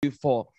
you for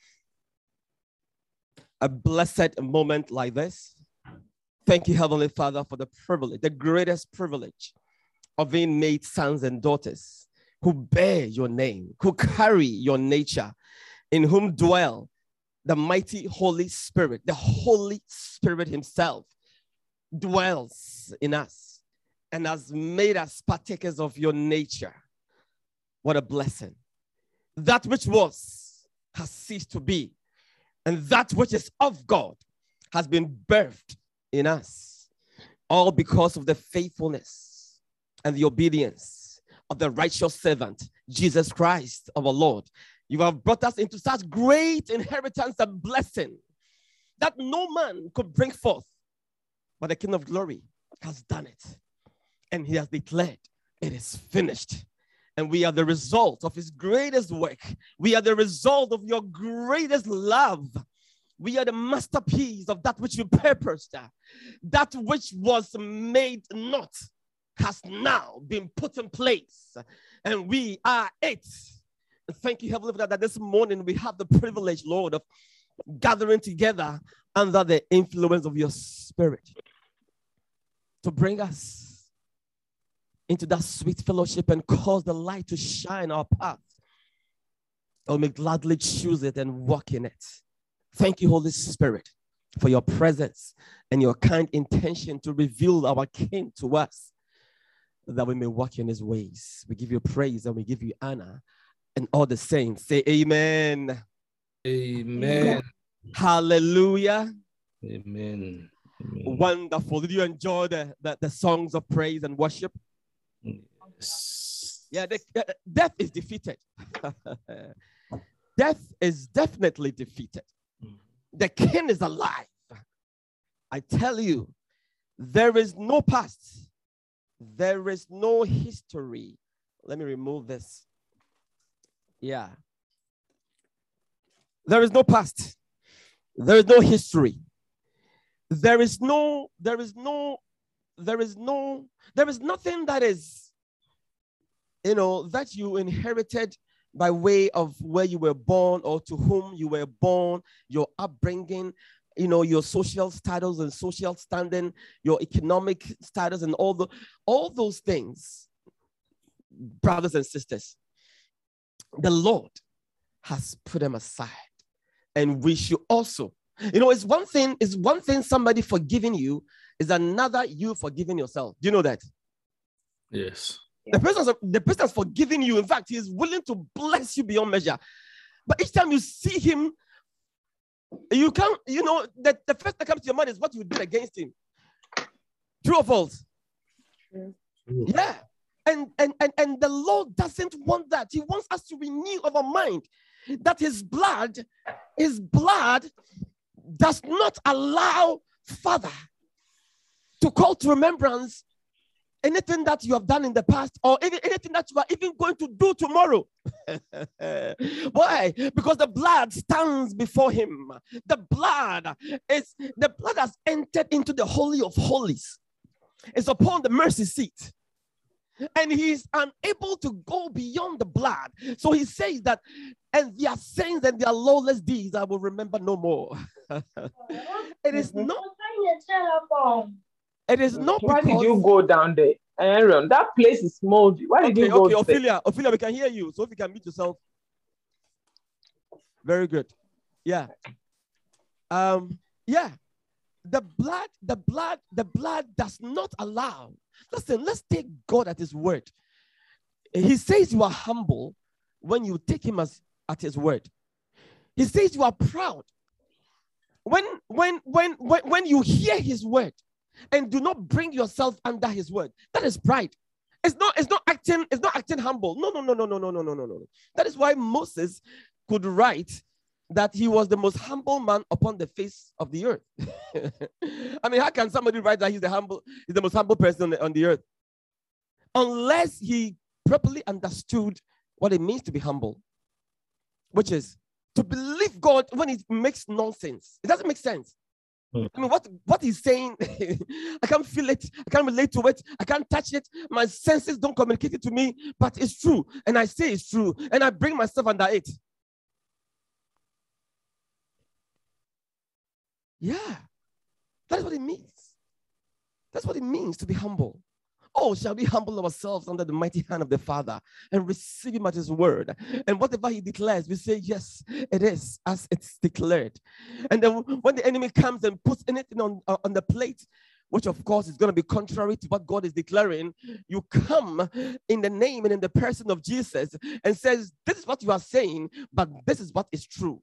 a blessed moment like this. Thank you, Heavenly Father, for the privilege, the greatest privilege of being made sons and daughters who bear your name, who carry your nature, in whom dwell the mighty Holy Spirit. The Holy Spirit himself dwells in us and has made us partakers of your nature. What a blessing. That which was has ceased to be, and that which is of God has been birthed in us, all because of the faithfulness and the obedience of the righteous servant, Jesus Christ, our Lord. You have brought us into such great inheritance and blessing that no man could bring forth, but the King of Glory has done it. And he has declared, it is finished. And we are the result of his greatest work. We are the result of your greatest love. We are the masterpiece of that which you purposed. That which was made not has now been put in place. And we are it. Thank you, Heavenly Father, that this morning we have the privilege, Lord, of gathering together under the influence of your Spirit to bring us into that sweet fellowship and cause the light to shine our path. I will gladly choose it and walk in it. Thank you, Holy Spirit, for your presence and your kind intention to reveal our King to us, that we may walk in his ways. We give you praise and we give you honor. And all the saints say amen. Amen. Hallelujah. Amen. Amen. Wonderful. Did you enjoy the songs of praise and worship? Yes. Yeah, death is defeated. Death is definitely defeated. The King is alive. I tell you, there is no past. There is no history. Let me remove this. Yeah. There is no past. There is no history. There is nothing that is, that you inherited by way of where you were born or to whom you were born, your upbringing, your social status and social standing, your economic status and all those things, brothers and sisters. The Lord has put them aside. And we should also, it's one thing somebody forgiving you is another you forgiving yourself. Do you know that? Yes. The person has forgiven you. In fact, he is willing to bless you beyond measure. But each time you see him, you can't, the first that comes to your mind is what you did against him. True or false? True. Yeah. And the Lord doesn't want that. He wants us to renew our mind that his blood does not allow Father to call to remembrance anything that you have done in the past or anything that you are even going to do tomorrow. Why? Because the blood stands before him. The blood has entered into the Holy of Holies. It's upon the mercy seat. And he is unable to go beyond the blood. So he says that, and their sins and their lawless deeds I will remember no more. It is not. It is not. Why did you go down there, Aaron? That place is moldy. Why did you go there? Ophelia, we can hear you. So if you can mute yourself. Very good. Yeah. Yeah. The blood does not allow. Listen, let's take God at his word. He says you are humble when you take him at his word. He says you are proud when you hear his word and do not bring yourself under his word. That is pride. It's not acting humble. No. That is why Moses could write that he was the most humble man upon the face of the earth. I mean, how can somebody write that he's the most humble person on the earth? Unless he properly understood what it means to be humble, which is to believe God when it makes nonsense. It doesn't make sense. I mean, what he's saying, I can't feel it. I can't relate to it. I can't touch it. My senses don't communicate it to me, but it's true. And I say it's true. And I bring myself under it. Yeah. That is what it means. That's what it means to be humble. Oh, shall we humble ourselves under the mighty hand of the Father and receive him at his word? And whatever he declares, we say, yes, it is as it's declared. And then when the enemy comes and puts anything on the plate, which of course is going to be contrary to what God is declaring, you come in the name and in the person of Jesus and says, this is what you are saying, but this is what is true.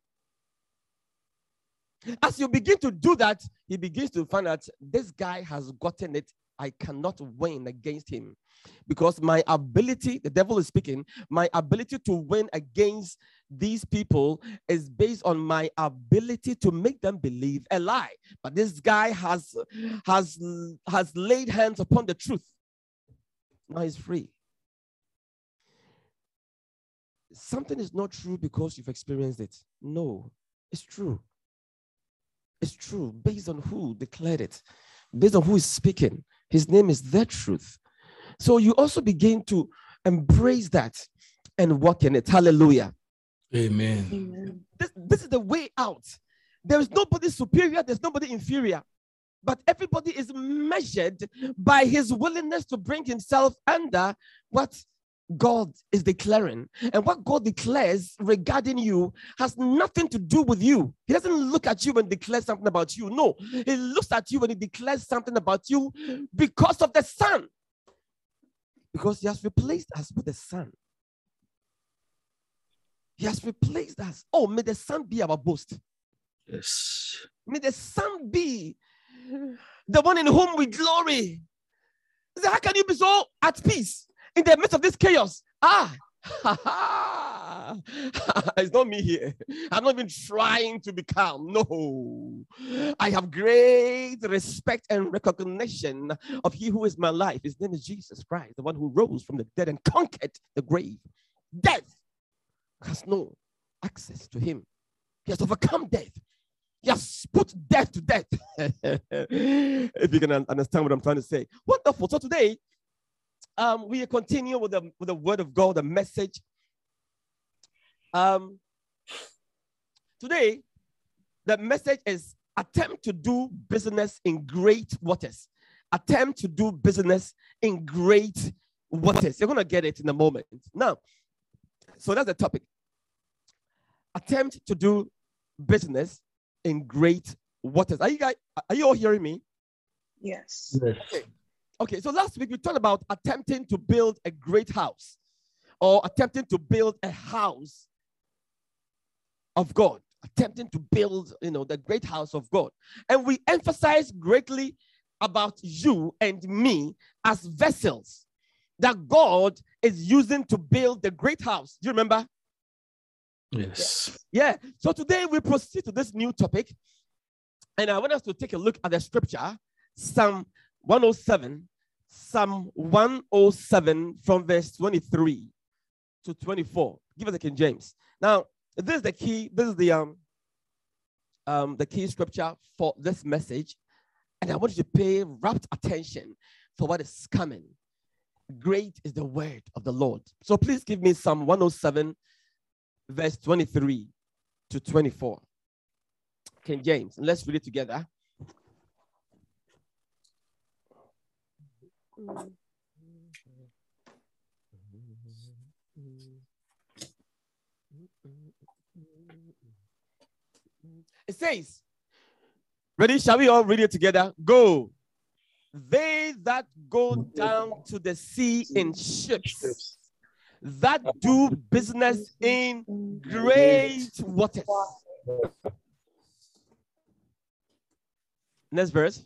As you begin to do that, he begins to find out this guy has gotten it. I cannot win against him because my ability, the devil is speaking, my ability to win against these people is based on my ability to make them believe a lie. But this guy has laid hands upon the truth. Now he's free. Something is not true because you've experienced it. No, it's true. It's true based on who declared it, based on who is speaking. His name is the truth. So you also begin to embrace that and walk in it. Hallelujah. Amen. Amen. This is the way out. There is nobody superior. There's nobody inferior. But everybody is measured by his willingness to bring himself under what God is declaring. And what God declares regarding you has nothing to do with you. He doesn't look at you and declare something about you. No, he looks at you and he declares something about you because of the Son. Because he has replaced us with the Son. He has replaced us. Oh, may the Son be our boast. Yes. May the Son be the one in whom we glory. So how can you be so at peace in the midst of this chaos? It's not me here. I'm not even trying to be calm. No. I have great respect and recognition of he who is my life. His name is Jesus Christ, the one who rose from the dead and conquered the grave. Death has no access to him. He has overcome death. He has put death to death. If you can understand what I'm trying to say. Wonderful. So today, we continue with the word of God, the message. Today, the message is attempt to do business in great waters. Attempt to do business in great waters. You're going to get it in a moment. Now, so that's the topic. Attempt to do business in great waters. Are you all hearing me? Yes. Okay, so last week we talked about attempting to build a great house or attempting to build a house of God, attempting to build, the great house of God. And we emphasize greatly about you and me as vessels that God is using to build the great house. Do you remember? Yes. Yeah. So today we proceed to this new topic. And I want us to take a look at the scripture, Psalm 107 from verse 23 to 24. Give us the King James. Now, this is the key. This is the key scripture for this message. And I want you to pay rapt attention for what is coming. Great is the word of the Lord. So please give me Psalm 107, verse 23 to 24. King James. And let's read it together. It says, ready? Shall we all read it together? Go. They that go down to the sea in ships, that do business in great waters. Next verse.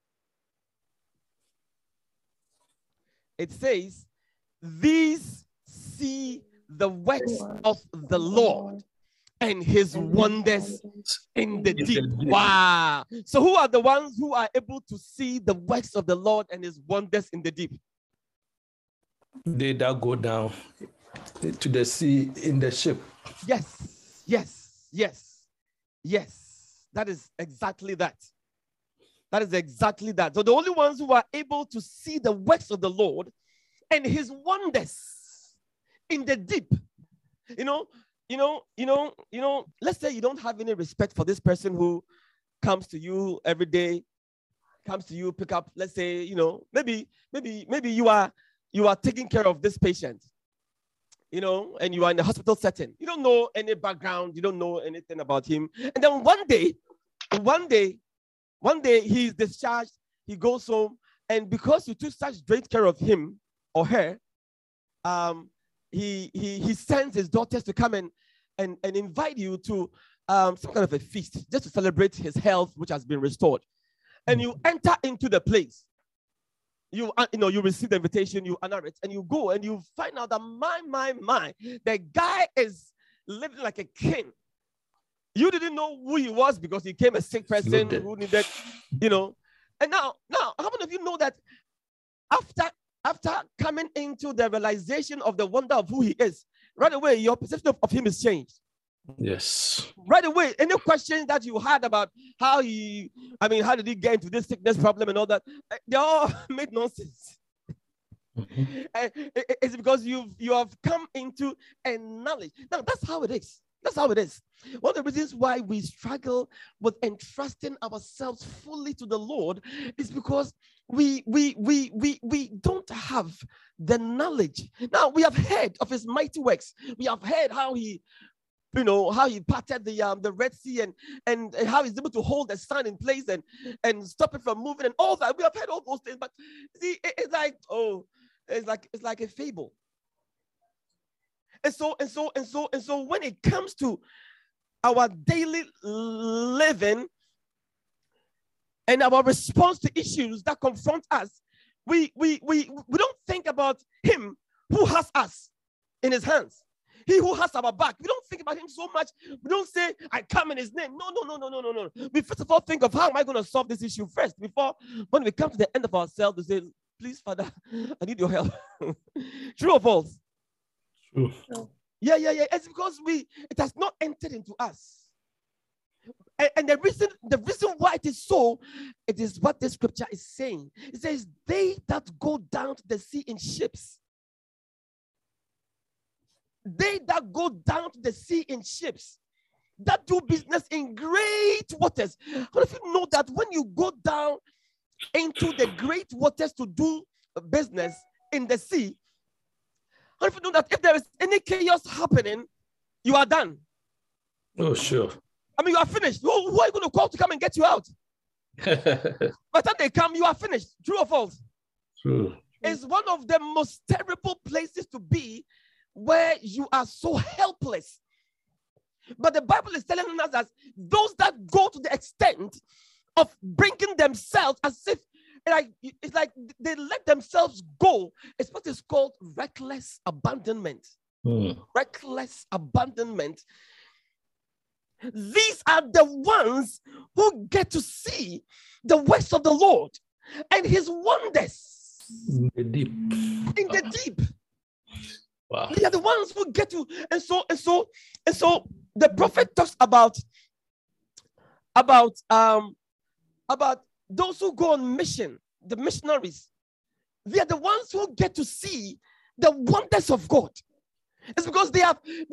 It says, these see the works of the Lord and his wonders in the deep. Wow. So who are the ones who are able to see the works of the Lord and his wonders in the deep? They that go down to the sea in the ship. Yes, yes, yes, yes. That is exactly that. That is exactly that. So the only ones who are able to see the works of the Lord and his wonders in the deep. Let's say you don't have any respect for this person who comes to you every day, comes to you, pick up, let's say, maybe you are taking care of this patient, and you are in a hospital setting. You don't know any background, you don't know anything about him. And then one day he's discharged, he goes home, and because you took such great care of him or her, he sends his daughters to come and invite you to some kind of a feast just to celebrate his health, which has been restored. And you enter into the place. You receive the invitation, you honor it, and you go and you find out that my, the guy is living like a king. You didn't know who he was because he came a sick person who needed, And now, how many of you know that after coming into the realization of the wonder of who he is, right away your perception of him is changed? Yes. Right away, any questions that you had about how did he get into this sickness problem and all that, they all made nonsense. It's because you have come into a knowledge. Now, that's how it is. That's how it is. One of the reasons why we struggle with entrusting ourselves fully to the Lord is because we don't have the knowledge. Now, we have heard of his mighty works. We have heard how he parted the Red Sea and how he's able to hold the sun in place and stop it from moving and all that. We have heard all those things, but see, it's like a fable. And so when it comes to our daily living and our response to issues that confront us, we don't think about him who has us in his hands. He who has our back. We don't think about him so much. We don't say, I come in his name. No. We first of all think of how am I going to solve this issue first before when we come to the end of ourselves to say, please, Father, I need your help. True or false? True. Yeah. It's because it has not entered into us. And the reason why it is so, it is what the scripture is saying. It says, they that go down to the sea in ships. They that go down to the sea in ships, that do business in great waters. How do you know that when you go down into the great waters to do business in the sea, how do you know that if there is any chaos happening, you are done? Oh, sure. I mean, you are finished. Who are you going to call to come and get you out? By the time they come, you are finished. True or false? True. It's one of the most terrible places to be, where you are so helpless. But the Bible is telling us that those that go to the extent of bringing themselves as if it's like they let themselves go. It's what is called reckless abandonment. Reckless abandonment. These are the ones who get to see the works of the Lord and his wonders in the deep. In the deep. Wow. They are the ones who get to, and so the prophet talks about those who go on mission, the missionaries. They are the ones who get to see the wonders of God. It's because they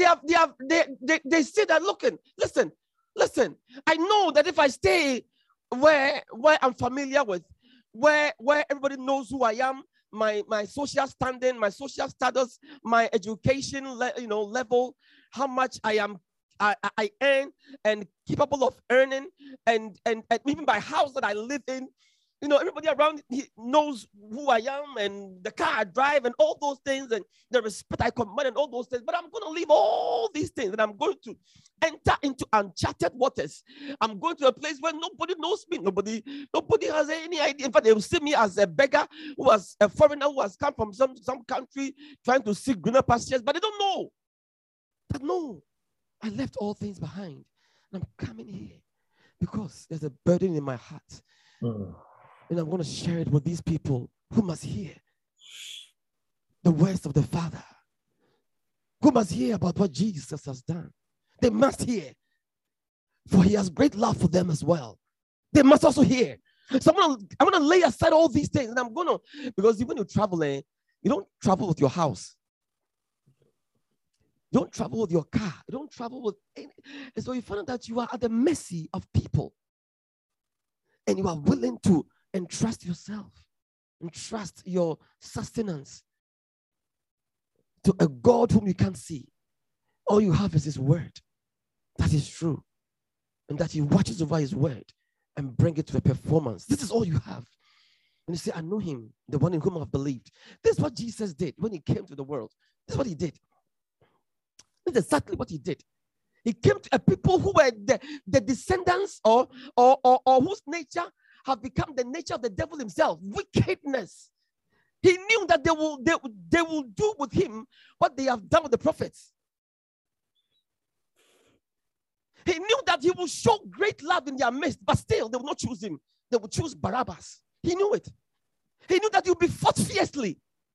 see that listen. I know that if I stay where I'm familiar with, where everybody knows who I am, my social standing, my social status, my education level, how much I earn and capable of earning, and even my house that I live in, everybody around knows who I am and the car I drive and all those things and the respect I command and all those things. But I'm going to leave all these things and I'm going to enter into uncharted waters. I'm going to a place where nobody knows me. Nobody has any idea. In fact, they will see me as a beggar who was a foreigner who has come from some country trying to seek greener pastures, but they don't know. But no, I left all things behind and I'm coming here because there's a burden in my heart. And I'm going to share it with these people who must hear the words of the Father, who must hear about what Jesus has done. They must hear, for he has great love for them as well. They must also hear. So I'm going to lay aside all these things, and I'm going to, because when you travel, you don't travel with your house. You don't travel with your car. You don't travel with any. And so you find out that you are at the mercy of people. and you are willing to entrust yourself, entrust your sustenance to a God whom you can't see, all you have is his word. That is true. And that he watches over his word and bring it to a performance. This is all you have. And you say, I know him, the one in whom I've believed. This is what Jesus did when he came to the world. This is what he did. This is exactly what he did. He came to a people who were the descendants or whose nature have become the nature of the devil himself, wickedness. He knew that they will do with him what they have done with the prophets. He knew that he will show great love in their midst, but still they will not choose him. They will choose Barabbas. He knew it. He knew that he would be fought fiercely.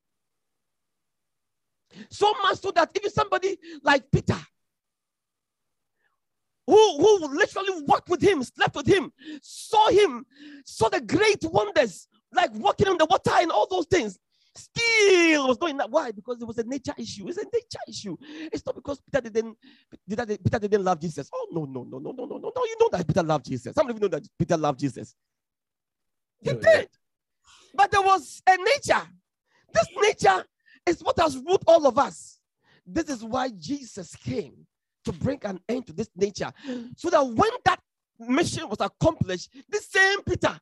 So much so that even somebody like Peter, who literally walked with him, slept with him, saw the great wonders, like walking on the water and all those things, still was doing that. Why? Because it was a nature issue. It's a nature issue. It's not because Peter didn't love Jesus. Oh, no. You know that Peter loved Jesus. Some of you know that Peter loved Jesus. He did. But there was a nature. This nature is what has ruled all of us. This is why Jesus came, to bring an end to this nature. So that when that mission was accomplished, this same Peter,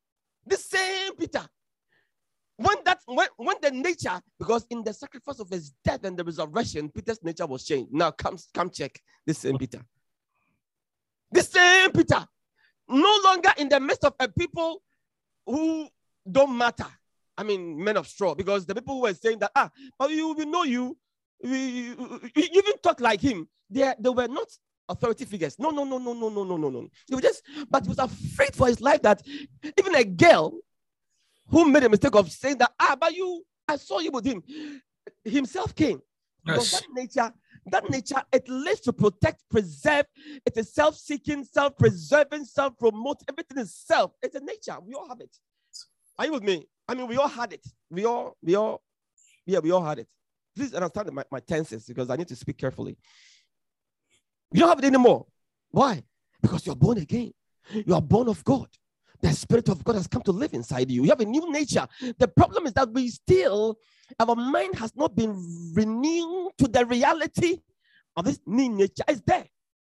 when the nature, because in the sacrifice of his death and the resurrection, Peter's nature was changed. Now come check this same Peter. This same Peter, no longer in the midst of a people who don't matter. I mean, men of straw, because the people who were saying that, but we know you, you even talk like him. They were not authority figures. No. He was but he was afraid for his life that even a girl who made a mistake of saying that, but I saw you with him, himself came. Because that nature, it lives to protect, preserve. It is self-seeking, self-preserving, self-promote. Everything is self. It's a nature. We all have it. Are you with me? I mean, we all had it. We all had it. Please understand my tenses, because I need to speak carefully. You don't have it anymore. Why? Because you're born again. You are born of God. The Spirit of God has come to live inside you. You have a new nature. The problem is that our mind has not been renewed to the reality of this new nature. It's there.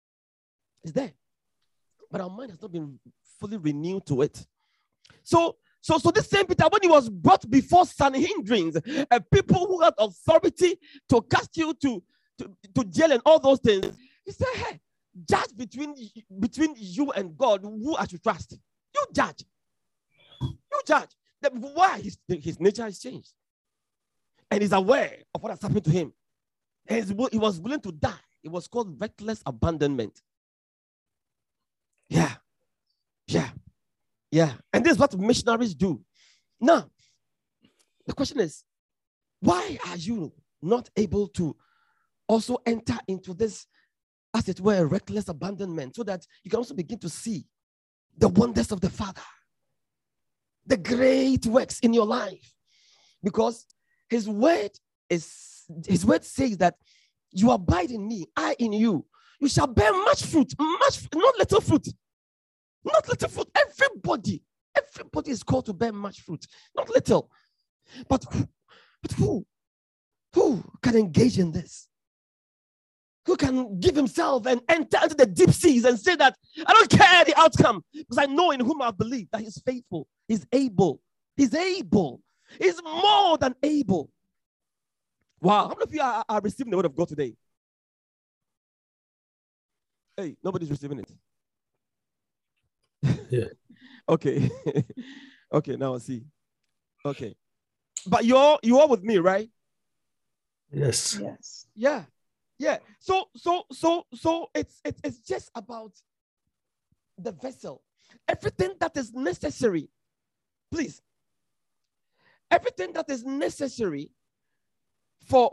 But our mind has not been fully renewed to it. So this same Peter, when he was brought before Sanhedrin, people who had authority to cast you to jail and all those things, he said, hey, judge between you and God, who I should trust. You judge. Why? His nature has changed. And he's aware of what has happened to him. And he was willing to die. It was called reckless abandonment. Yeah. And this is what missionaries do. Now, the question is, why are you not able to also enter into this, as it were, reckless abandonment, so that you can also begin to see the wonders of the Father, the great works in your life? Because his word says that you abide in me, I in you. You shall bear much fruit, not little fruit. Not little fruit. Everybody is called to bear much fruit, not little. But who can engage in this? Who can give himself and enter into the deep seas and say that I don't care the outcome, because I know in whom I believe that he's faithful, he's able, he's more than able. Wow, how many of you are receiving the word of God today? Hey, nobody's receiving it. Yeah. Okay. Okay, now I see. Okay. But you're with me, right? Yes. Yeah. So it's just about the vessel. Everything that is necessary, please. Everything that is necessary for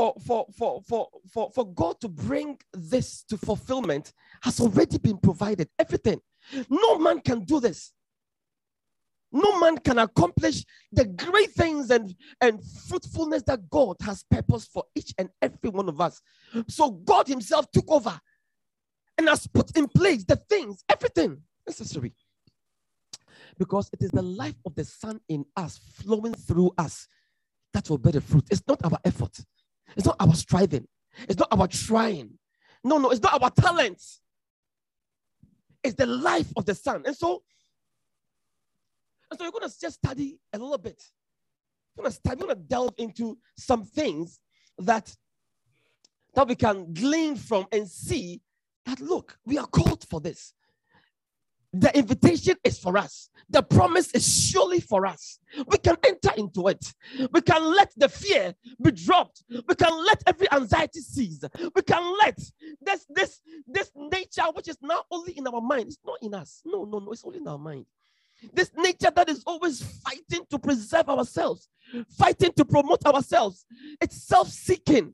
God to bring this to fulfillment has already been provided. Everything. No man can do this. No man can accomplish the great things and fruitfulness that God has purposed for each and every one of us. So God himself took over and has put in place the things, everything necessary. Because it is the life of the Son in us, flowing through us, that will bear the fruit. It's not our effort. It's not our striving. It's not our trying. No, it's not our talents. It's the life of the Son. And so you're going to just study a little bit. You're going to delve into some things that we can glean from and see that, look, we are called for this. The invitation is for us. The promise is surely for us. We can enter into it. We can let the fear be dropped. We can let every anxiety cease. We can let this nature, which is now only in our mind, it's not in us. No, it's only in our mind. This nature that is always fighting to preserve ourselves, fighting to promote ourselves. It's self-seeking,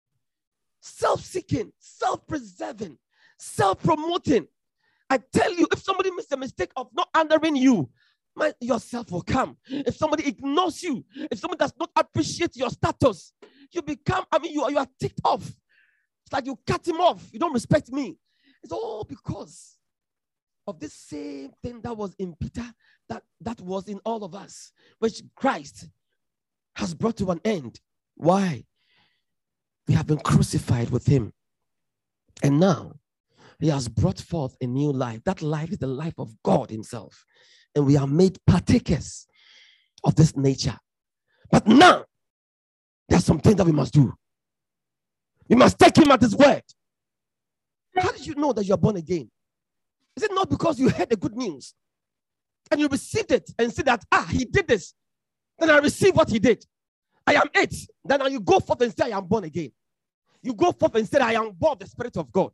self-preserving, self-promoting. I tell you, if somebody makes the mistake of not honoring you, yourself will come. If somebody ignores you, if somebody does not appreciate your status, you become, you are ticked off. It's like you cut him off. You don't respect me. It's all because of this same thing that was in Peter, that was in all of us, which Christ has brought to an end. Why? We have been crucified with him. And now, he has brought forth a new life. That life is the life of God himself. And we are made partakers of this nature. But now, there's something that we must do. We must take him at his word. How did you know that you are born again? Is it not because you heard the good news and you received it and said that, he did this. Then I received what he did. I am it. Then you go forth and say, I am born again. You go forth and say, I am born of the Spirit of God.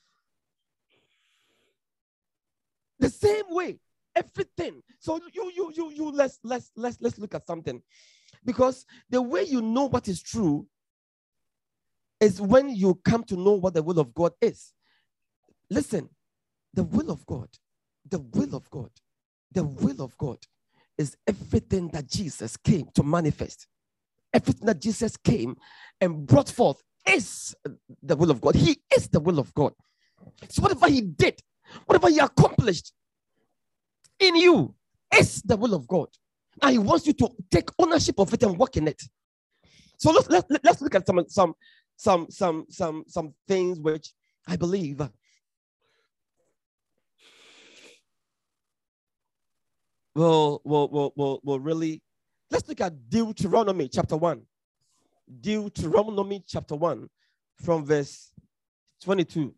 The same way, everything. So let's look at something. Because the way you know what is true is when you come to know what the will of God is. Listen, the will of God is everything that Jesus came to manifest. Everything that Jesus came and brought forth is the will of God. He is the will of God. So whatever he did, whatever he accomplished in you is the will of God. And he wants you to take ownership of it and work in it. So let's look at some things which I believe will really. Let's look at Deuteronomy chapter 1. Deuteronomy chapter 1 from verse 22.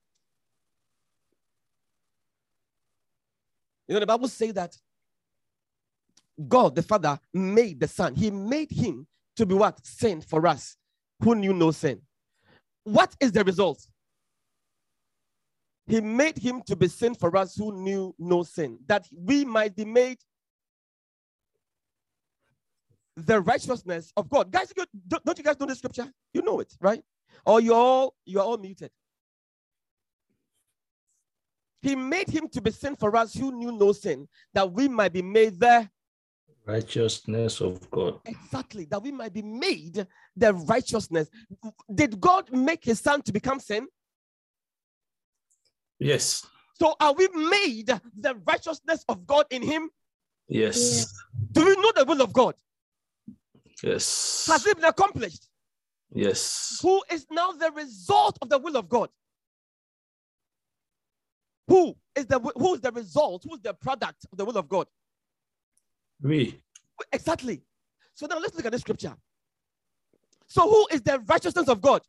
You know, the Bible says that God, the Father, made the Son. He made him to be what? Sin for us, who knew no sin. What is the result? He made him to be sin for us who knew no sin, that we might be made the righteousness of God. Guys, don't you guys know the scripture? You know it, right? Or you're all muted. He made him to be sin for us who knew no sin, that we might be made the righteousness of God. Exactly, that we might be made the righteousness. Did God make his Son to become sin? Yes. So are we made the righteousness of God in him? Yes. Do we know the will of God? Yes. Has it been accomplished? Yes. Who is now the result of the will of God? Who is the result? Who is the product of the will of God? We. Exactly. So now let's look at the scripture. So who is the righteousness of God?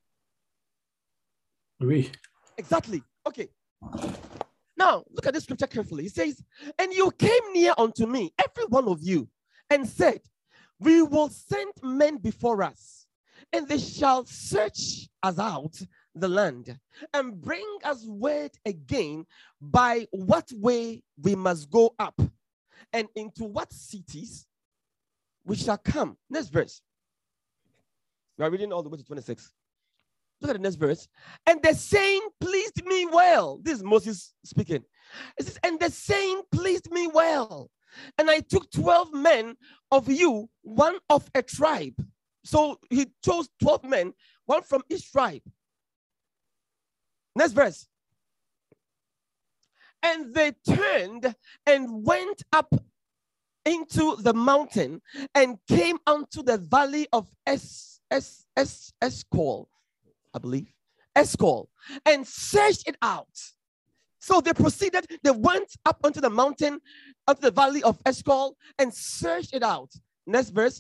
We. Exactly. Okay. Now look at this scripture carefully. It says, and you came near unto me, every one of you, and said, we will send men before us, and they shall search us out the land and bring us word again by what way we must go up and into what cities we shall come. Next verse. We are reading all the way to 26. Look at the next verse. And the saying pleased me well. This is Moses speaking. It says, and the saying pleased me well. And I took 12 men of you, one of a tribe. So he chose 12 men, one from each tribe. Next verse. And they turned and went up into the mountain and came unto the valley of Eshcol, I believe, Eshcol, and searched it out. So they proceeded, they went up onto the mountain, up the valley of Eshcol, and searched it out. Next verse.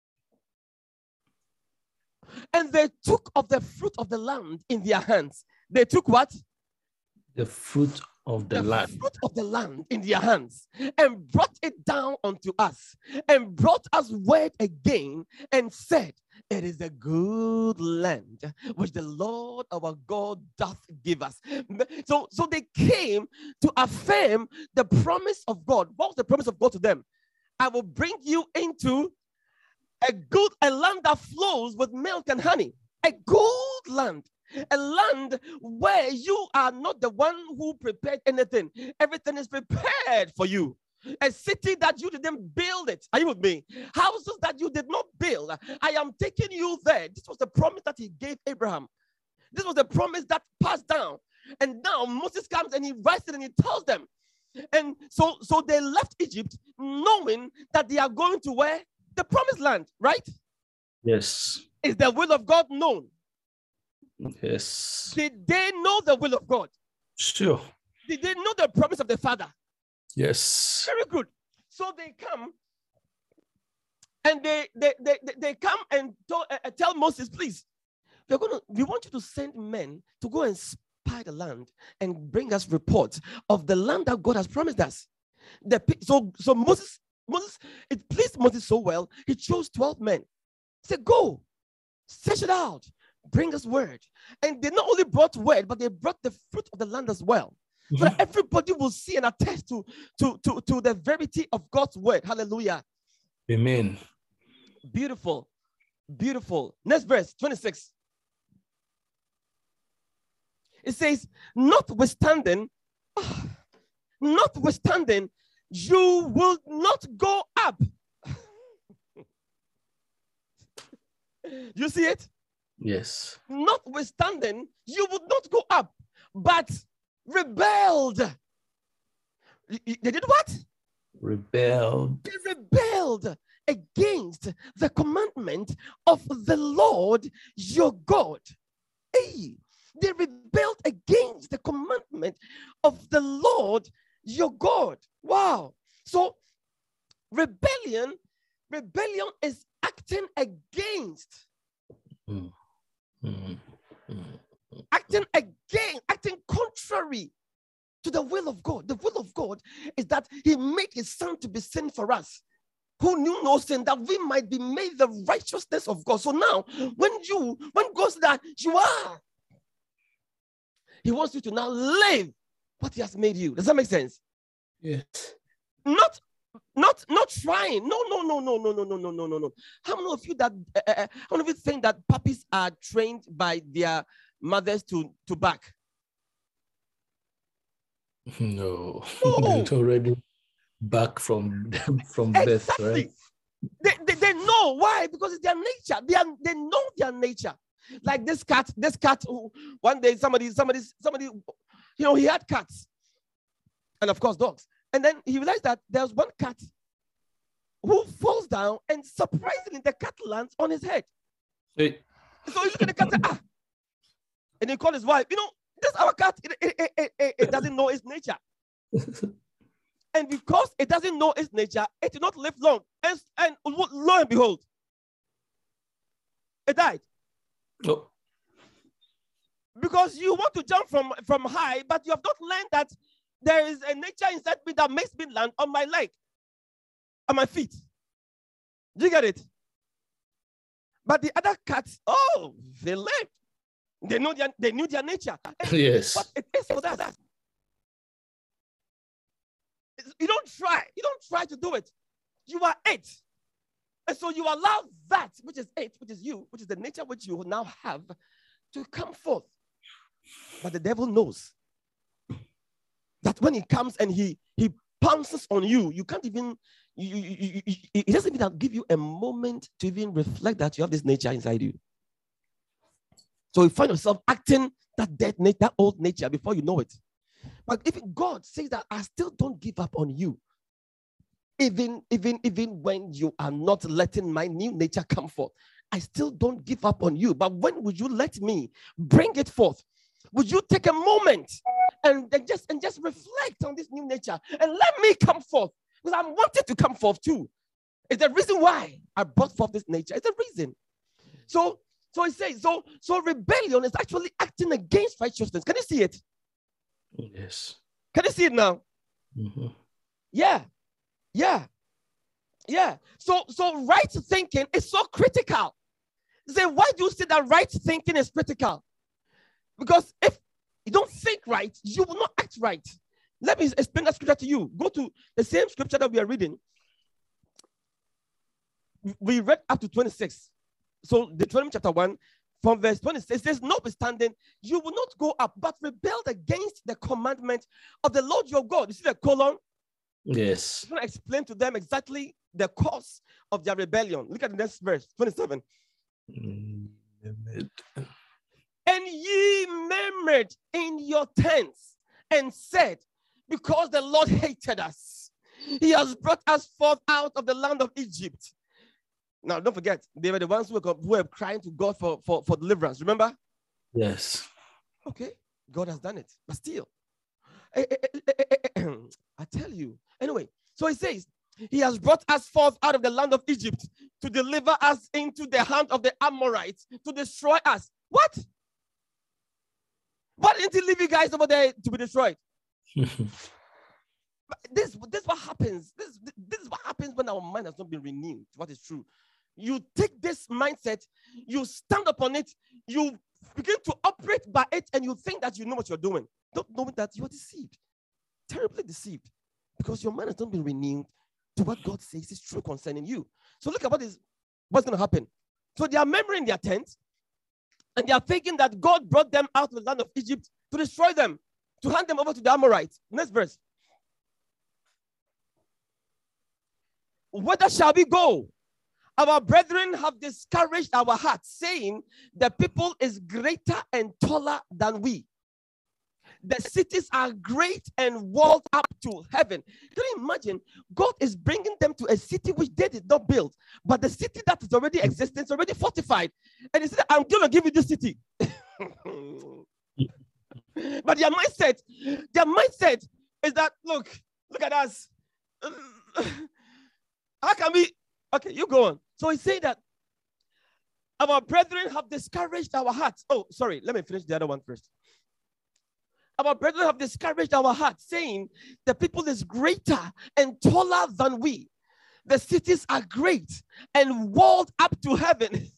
And they took of the fruit of the land in their hands. They took what? The fruit of the land. Fruit of the land in their hands, and brought it down unto us, and brought us word again, and said, it is a good land which the Lord our God doth give us. So they came to affirm the promise of God. What was the promise of God to them? I will bring you into a land that flows with milk and honey. A good land. A land where you are not the one who prepared anything. Everything is prepared for you. A city that you didn't build it. Are you with me? Houses that you did not build. I am taking you there. This was the promise that he gave Abraham. This was the promise that passed down. And now Moses comes and he writes it and he tells them. And so they left Egypt knowing that they are going to where? The promised land, right? Yes. Is the will of God known? Yes. Did they know the will of God? Sure. Did they know the promise of the Father? Yes. Very good. So they come and they come and tell Moses, please, we want you to send men to go and spy the land and bring us reports of the land that God has promised us. So Moses, it pleased Moses so well, he chose 12 men. He said, go, search it out, bring us word. And they not only brought word, but they brought the fruit of the land as well. So that everybody will see and attest to the verity of God's word. Hallelujah. Amen. Beautiful. Beautiful. Next verse, 26. It says, notwithstanding, you will not go up. You see it? Yes. Notwithstanding, you would not go up, but rebelled. They did what? Rebelled. They rebelled against the commandment of the Lord your God. Hey, they rebelled against the commandment of the Lord your God. Wow. So rebellion is acting against. Acting contrary to the will of God. The will of God is that he made his son to be sin for us, who knew no sin, that we might be made the righteousness of God. So now, when God says that you are, he wants you to now live what he has made you. Does that make sense? Yes. Not trying. No. How many of you think that puppies are trained by their mothers to bark? No. It's already back from birth, right? They know why, because it's their nature. They know their nature. Like this cat. One day somebody, he had cats, and of course dogs. And then he realized that there's one cat who falls down, and surprisingly, the cat lands on his head. Hey. So he looked at the cat and said, and he called his wife. This our cat. It doesn't know its nature. And because it doesn't know its nature, it did not live long. And lo and behold, it died. Oh. Because you want to jump from high, but you have not learned that there is a nature inside me that makes me land on my leg, on my feet. Do you get it? But the other cats, they lived. They knew their nature. Yes. What it is for that. You don't try to do it. You are it. And so you allow that, which is it, which is you, which is the nature which you now have, to come forth. But the devil knows that when he comes and he pounces on you, you can't even, it doesn't even give you a moment to even reflect that you have this nature inside you. So you find yourself acting that dead nature, that old nature, before you know it. But if God says that I still don't give up on you, even when you are not letting my new nature come forth, I still don't give up on you. But when would you let me bring it forth? Would you take a moment and just reflect on this new nature and let me come forth? Because I wanted to come forth too. It's the reason why I brought forth this nature. It's the reason. So it says, so rebellion is actually acting against righteousness. Can you see it? Yes. Can you see it now? Mm-hmm. Yeah. So right thinking is so critical. Say, why do you say that right thinking is critical? Because if you don't think right, you will not act right. Let me explain that scripture to you. Go to the same scripture that we are reading. We read up to 26. So Deuteronomy chapter 1, from verse 26, says, notwithstanding, you will not go up, but rebelled against the commandment of the Lord your God. You see the colon? Yes. I'm going to explain to them exactly the cause of their rebellion. Look at the next verse, 27. And ye murmured in your tents and said, because the Lord hated us, he has brought us forth out of the land of Egypt. Now, don't forget, they were the ones who were crying to God for deliverance. Remember? Yes. Okay, God has done it, but still, I tell you. Anyway, so he says, he has brought us forth out of the land of Egypt to deliver us into the hand of the Amorites to destroy us. What? Why didn't he leave you guys over there to be destroyed? This is what happens. This is what happens when our mind has not been renewed. What is true? You take this mindset, you stand upon it, you begin to operate by it, and you think that you know what you're doing. Don't know that you are deceived, terribly deceived, because your mind has not been renewed to what God says is true concerning you. So look at what's going to happen. So they are murmuring their tents, and they are thinking that God brought them out of the land of Egypt to destroy them, to hand them over to the Amorites. Next verse. Whither shall we go? Our brethren have discouraged our hearts, saying the people is greater and taller than we. The cities are great and walled up to heaven. Can you imagine? God is bringing them to a city which they did not build, but the city that is already existing is already fortified. And he said, I'm going to give you this city. But their mindset is that, look at us. How can we? Okay, you go on. So he said that our brethren have discouraged our hearts. Oh, sorry, let me finish the other one first. Our brethren have discouraged our hearts, saying the people is greater and taller than we. The cities are great and walled up to heaven.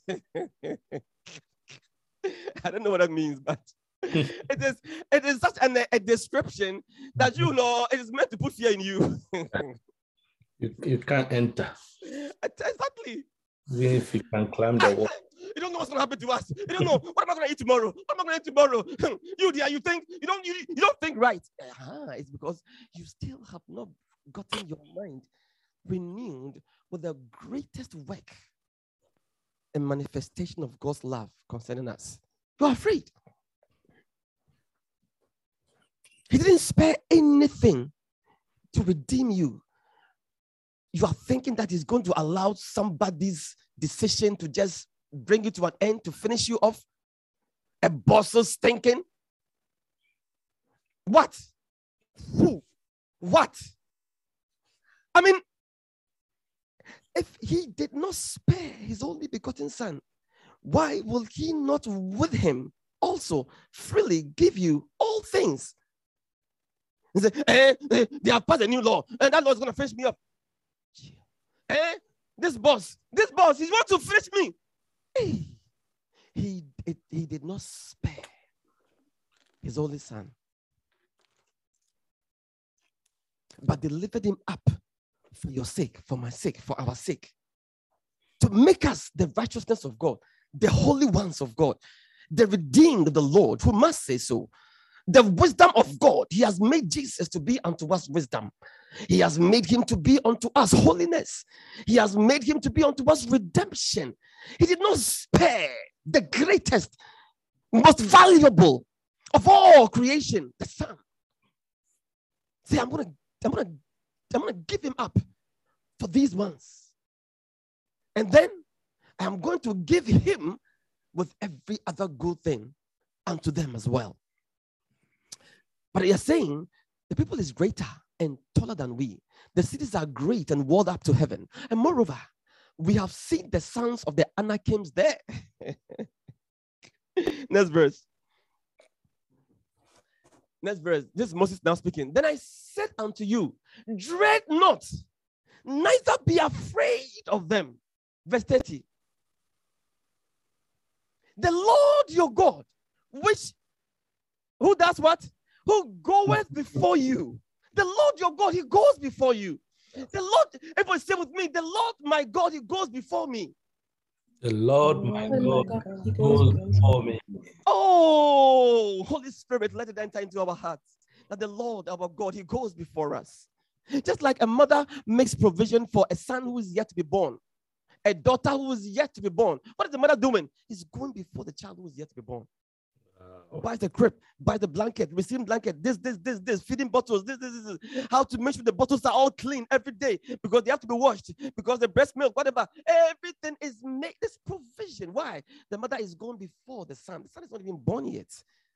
I don't know what that means, but it is such a description that, you know, it is meant to put fear in you. You can't enter. Exactly. Even if you can climb the wall. You don't know what's going to happen to us. You don't know what am I going to eat tomorrow. What am I going to eat tomorrow? You there, you think you don't think right. It's because you still have not gotten your mind renewed with the greatest work and manifestation of God's love concerning us. You are afraid. He didn't spare anything to redeem you. You are thinking that he's going to allow somebody's decision to just bring you to an end, to finish you off? A boss's thinking? What? Who? What? I mean, if he did not spare his only begotten son, why will he not with him also freely give you all things? He said, they have passed a new law, and that law is going to finish me up. This boss, he wants to finish me. He did not spare his only son, but delivered him up for your sake, for my sake, for our sake, to make us the righteousness of God, the holy ones of God, the redeemed of the Lord, who must say so. The wisdom of God, he has made Jesus to be unto us wisdom. He has made him to be unto us holiness. He has made him to be unto us redemption. He did not spare the greatest, most valuable of all creation, the Son. Say, I'm gonna give him up for these ones. And then I'm going to give him with every other good thing unto them as well. But you're saying the people is greater and taller than we. The cities are great and walled up to heaven. And moreover, we have seen the sons of the Anakims there. Next verse. Next verse. This is Moses now speaking. Then I said unto you, dread not, neither be afraid of them. Verse 30. The Lord your God, who does what? Who goeth before you. The Lord your God, he goes before you. The Lord, everybody say with me, the Lord my God, he goes before me. The Lord my God goes before me. Oh, Holy Spirit, let it enter into our hearts. That the Lord, our God, he goes before us. Just like a mother makes provision for a son who is yet to be born, a daughter who is yet to be born. What is the mother doing? He's going before the child who is yet to be born. Buys the crib, buys the blanket, receiving blanket, this, feeding bottles, this. How to make sure the bottles are all clean every day because they have to be washed, because the breast milk, whatever, everything is made. This provision. Why? The mother is going before the son. The son is not even born yet.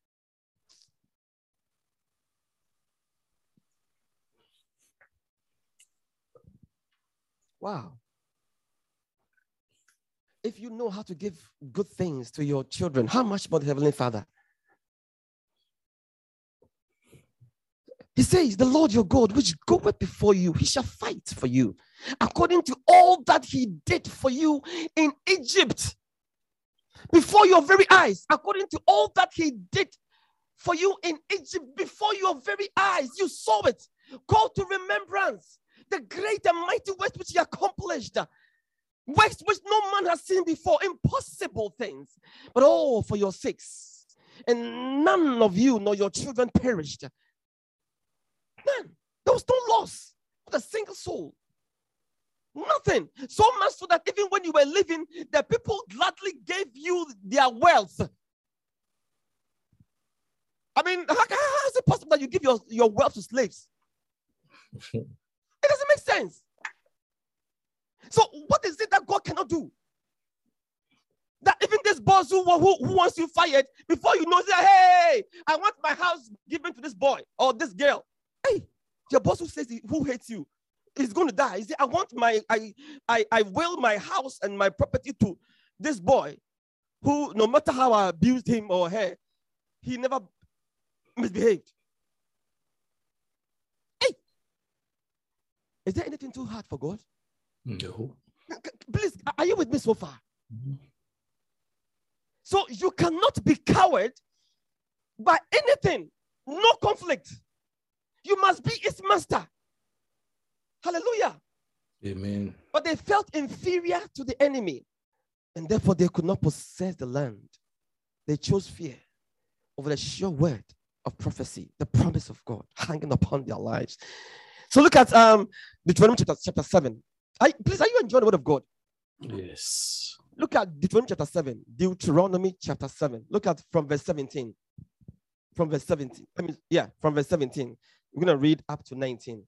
Wow. If you know how to give good things to your children, how much more the Heavenly Father? He says, the Lord your God, which goeth before you, he shall fight for you, according to all that he did for you in Egypt, before your very eyes, according to all that he did for you in Egypt, before your very eyes. You saw it. Call to remembrance the great and mighty works which he accomplished, works which no man has seen before, impossible things, but all for your sakes. And none of you nor your children perished. None. There was no loss of a single soul. Nothing. So much so that even when you were living, the people gladly gave you their wealth. I mean, how is it possible that you give your wealth to slaves? It doesn't make sense. So what is it that God cannot do? That even this boss who wants you fired, before you know, say, hey, I want my house given to this boy or this girl. Hey, your boss who hates you is going to die. He said, I will my house and my property to this boy who, no matter how I abused him or her, he never misbehaved. Hey, is there anything too hard for God? No. Please, are you with me so far? Mm-hmm. So you cannot be cowed by anything. No conflict. You must be its master. Hallelujah. Amen. But they felt inferior to the enemy, and therefore they could not possess the land. They chose fear over the sure word of prophecy, the promise of God hanging upon their lives. So look at Deuteronomy chapter 7. Please, are you enjoying the word of God? Yes. Look at Deuteronomy chapter 7. Deuteronomy chapter 7. Look at from verse 17. From verse 17. From verse 17. We're going to read up to 19.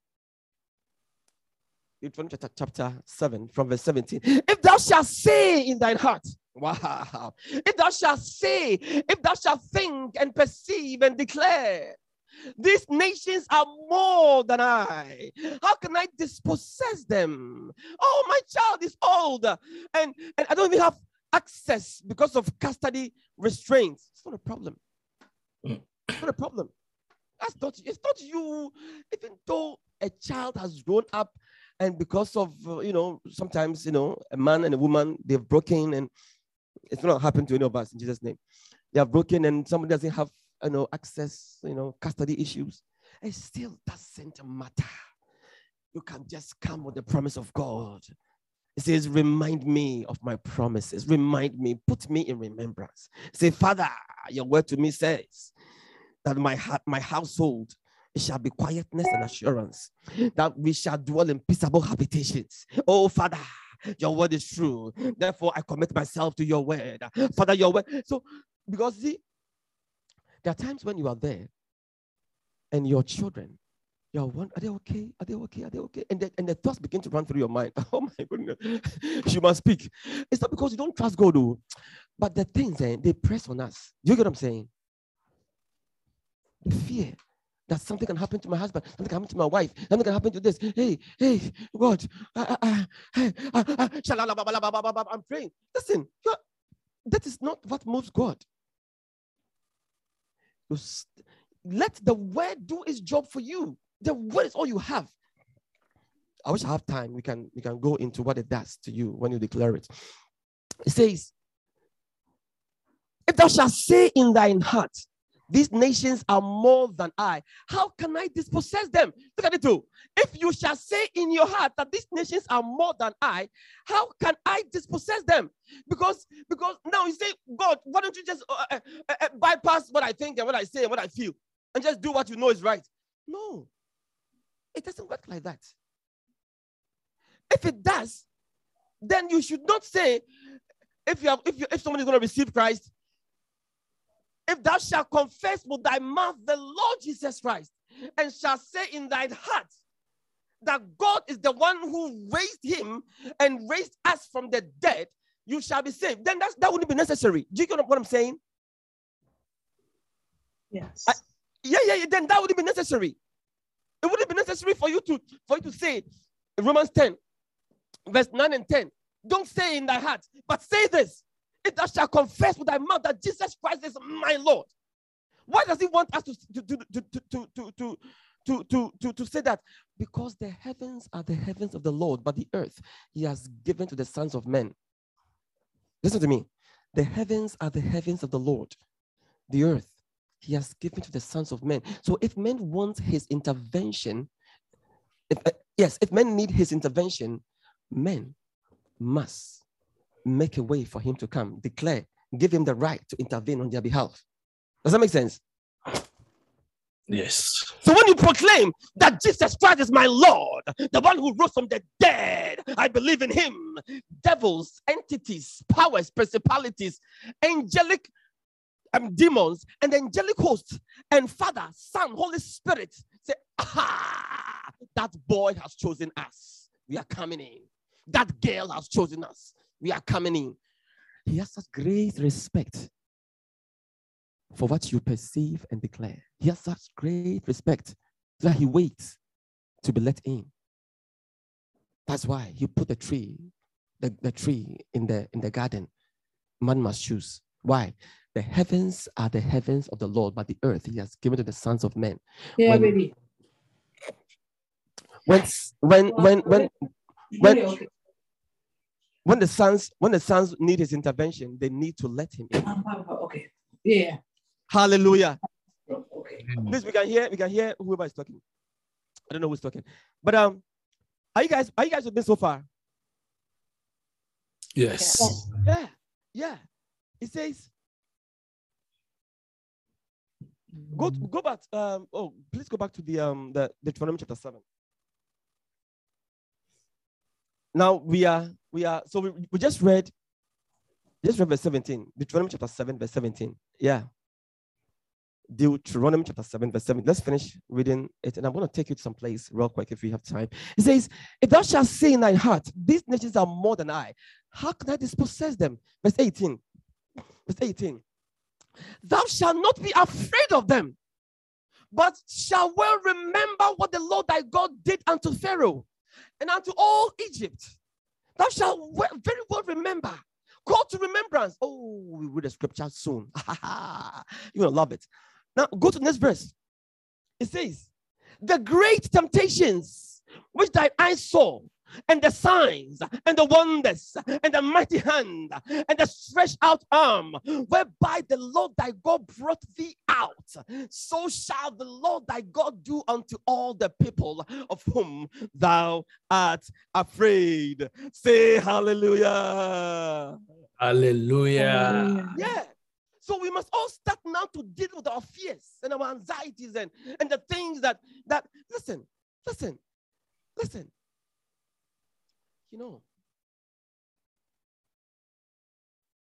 Deuteronomy chapter 7, from verse 17. If thou shalt say in thine heart, wow. If thou shalt say, if thou shalt think and perceive and declare, these nations are more than I. How can I dispossess them? Oh, my child is old, and I don't even have access because of custody restraints. It's not a problem. It's not a problem. It's not you. Even though a child has grown up, and because of sometimes a man and a woman, they've broken, and it's not happened to any of us in Jesus' name. They have broken, and somebody doesn't have access, custody issues. It still doesn't matter. You can just come with the promise of God. It says, remind me of my promises. Remind me, put me in remembrance. Say, Father, your word to me says that my household, it shall be quietness and assurance, that we shall dwell in peaceable habitations. Oh, Father, your word is true. Therefore, I commit myself to your word. Father, your word. So, because see, there are times when you are there and your children You're wondering, are they okay? Are they okay? Are they okay? And the thoughts begin to run through your mind. Oh my goodness. You must speak. It's not because you don't trust God, though. But the things, they press on us. Do you get what I'm saying? The fear that something can happen to my husband, something can happen to my wife, something can happen to this. Hey, God. I'm praying. Listen, that is not what moves God. Let the word do its job for you. The word is all you have. I wish I have time. We can go into what it does to you when you declare it. It says, if thou shalt say in thine heart, these nations are more than I, how can I dispossess them? Look at it too. If you shall say in your heart that these nations are more than I, how can I dispossess them? Because now you say, God, why don't you just bypass what I think and what I say and what I feel and just do what you know is right? No, it doesn't work like that. If it does, then you should not say, if someone is going to receive Christ, if thou shalt confess with thy mouth the Lord Jesus Christ, and shalt say in thine heart that God is the one who raised him and raised us from the dead, you shall be saved. Then that wouldn't be necessary. Do you get what I'm saying? Yes. Then that wouldn't be necessary. It wouldn't be necessary for you to say Romans 10, verse 9 and 10. Don't say in thy heart, but say this. If thou shalt confess with thy mouth that Jesus Christ is my Lord. Why does he want us to say that? Because the heavens are the heavens of the Lord, but the earth he has given to the sons of men. Listen to me. The heavens are the heavens of the Lord. The earth he has given to the sons of men. So if men want his intervention, if men need his intervention, men must make a way for him to come, declare, give him the right to intervene on their behalf. Does that make sense? Yes. So when you proclaim that Jesus Christ is my Lord, the one who rose from the dead, I believe in him, devils, entities, powers, principalities, angelic demons, and angelic hosts, and Father, Son, Holy Spirit say, aha, that boy has chosen us. We are coming in. That girl has chosen us. We are coming in. He has such great respect for what you perceive and declare. He has such great respect that he waits to be let in. That's why he put the tree in the garden. Man must choose. Why? The heavens are the heavens of the Lord, but the earth he has given to the sons of men. Yeah, baby. When the sons need his intervention, they need to let him in. Okay. Yeah. Hallelujah. Okay. Please, we can hear whoever is talking. I don't know who's talking. But are you guys with me so far? Yes. Yeah. It says, go back. Please go back to the Deuteronomy chapter 7. Now we just read verse 17. Deuteronomy chapter 7, verse 17. Yeah. Deuteronomy chapter 7, verse 7. Let's finish reading it, and I'm going to take you to some place real quick if we have time. It says, if thou shalt say in thy heart, these nations are more than I, how can I dispossess them? Verse 18. Verse 18. Thou shalt not be afraid of them, but shall well remember what the Lord thy God did unto Pharaoh and unto all Egypt. Thou shalt very well remember. Call to remembrance. Oh, we read the scripture soon. You're going to love it. Now, go to the next verse. It says, the great temptations which thy eyes saw, and the signs, and the wonders, and the mighty hand, and the stretched out arm, whereby the Lord thy God brought thee out, so shall the Lord thy God do unto all the people of whom thou art afraid. Say hallelujah. Hallelujah. Yeah. So we must all start now to deal with our fears and our anxieties and the things that listen. You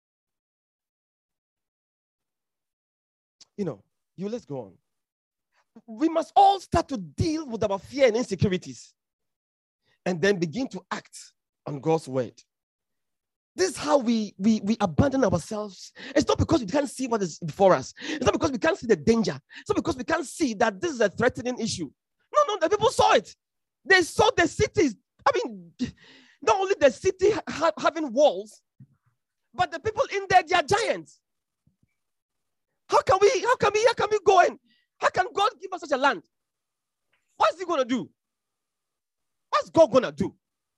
know, let's go on. we must all start to deal with our fear and insecurities and then begin to act on God's word. This is how we abandon ourselves. It's not because we can't see what is before us. It's not because we can't see the danger. It's not because we can't see that this is a threatening issue. No, the people saw it. They saw the cities. I mean, not only the city having walls, but the people in there, they are giants. How can we go in? How can God give us such a land? What's he going to do? What's God going to do?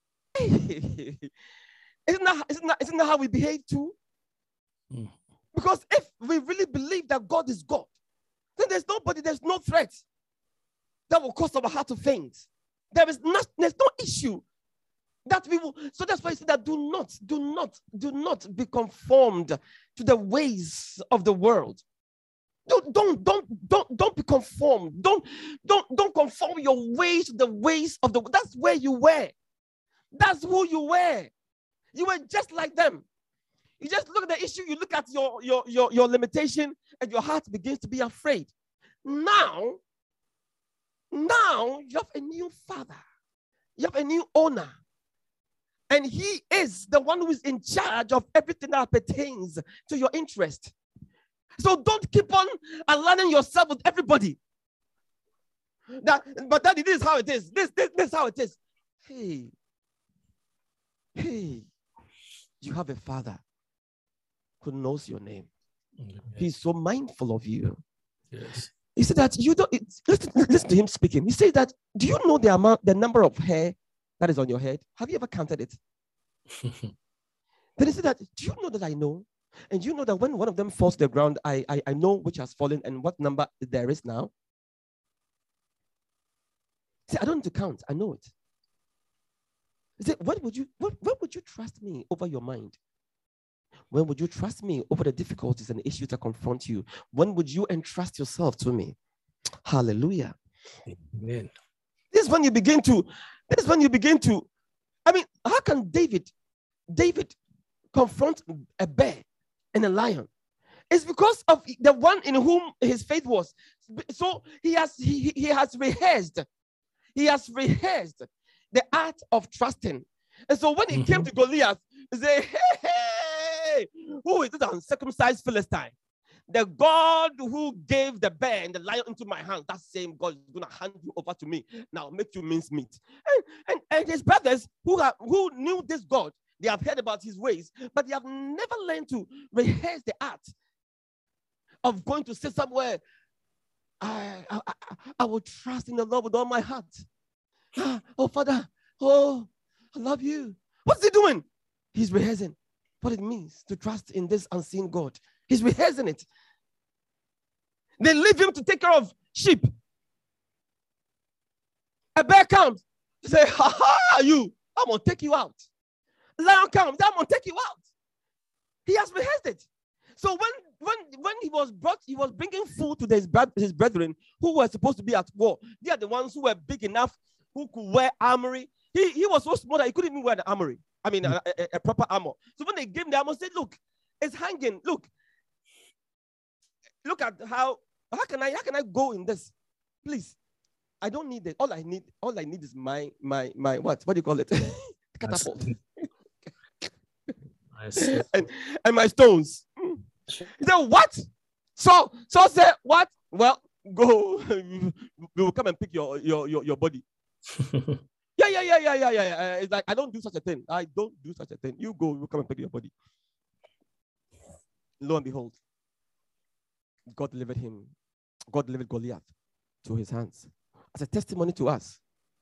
Isn't that how we behave too? Because if we really believe that God is God, then there's no threat that will cause our heart to faint. There's no issue that we will. So that's why I say that do not be conformed to the ways of the world. Don't be conformed. Don't conform your ways to the ways of the world. That's where you were. That's who you were. You were just like them. You just look at the issue, you look at your limitation, and your heart begins to be afraid. Now you have a new father. You have a new owner. And he is the one who is in charge of everything that pertains to your interest. So don't keep on aligning yourself with everybody. But Daddy, this is how it is. This is how it is. Hey. You have a father who knows your name. Yes. He's so mindful of you. Yes. He said that you don't listen to him speaking. He said that, do you know the number of hair that is on your head? Have you ever counted it? Then he said that, do you know that I know? And you know that when one of them falls to the ground, I know which has fallen and what number there is now. See, I don't need to count. I know it. He said, when would you trust me over your mind? When would you trust me over the difficulties and the issues that confront you? When would you entrust yourself to me? Hallelujah. Amen. This is when you begin to, I mean, how can David confront a bear and a lion? It's because of the one in whom his faith was. So he has rehearsed the art of trusting. And so when he came to Goliath, he said, hey, who is this uncircumcised Philistine? The God who gave the bear and the lion into my hands, that same God is going to hand you over to me. Now make you mince meat. And his brothers who knew this God, they have heard about his ways, but they have never learned to rehearse the art of going to sit somewhere. I will trust in the Lord with all my heart. Oh, Father, oh, I love you. What's he doing? He's rehearsing what it means to trust in this unseen God. He's rehearsing it. They leave him to take care of sheep. A bear comes. They say, you, I'm going to take you out. Lion comes, I'm going to take you out. He has rehearsed it. So when he was brought, he was bringing food to his brethren who were supposed to be at war. They are the ones who were big enough, who could wear armory. He was so small that he couldn't even wear the armory. I mean, a proper armor. So when they gave him the armor, said, look, it's hanging. Look at how can I go in this? Please, I don't need it. All I need is my what do you call it? Catapult. and my stones. He said, what? So said, what? Well, go. We will come and pick your body. Yeah. It's like, I don't do such a thing. I don't do such a thing. You go, we'll come and pick your body. Lo and behold, God delivered Goliath to his hands as a testimony to us.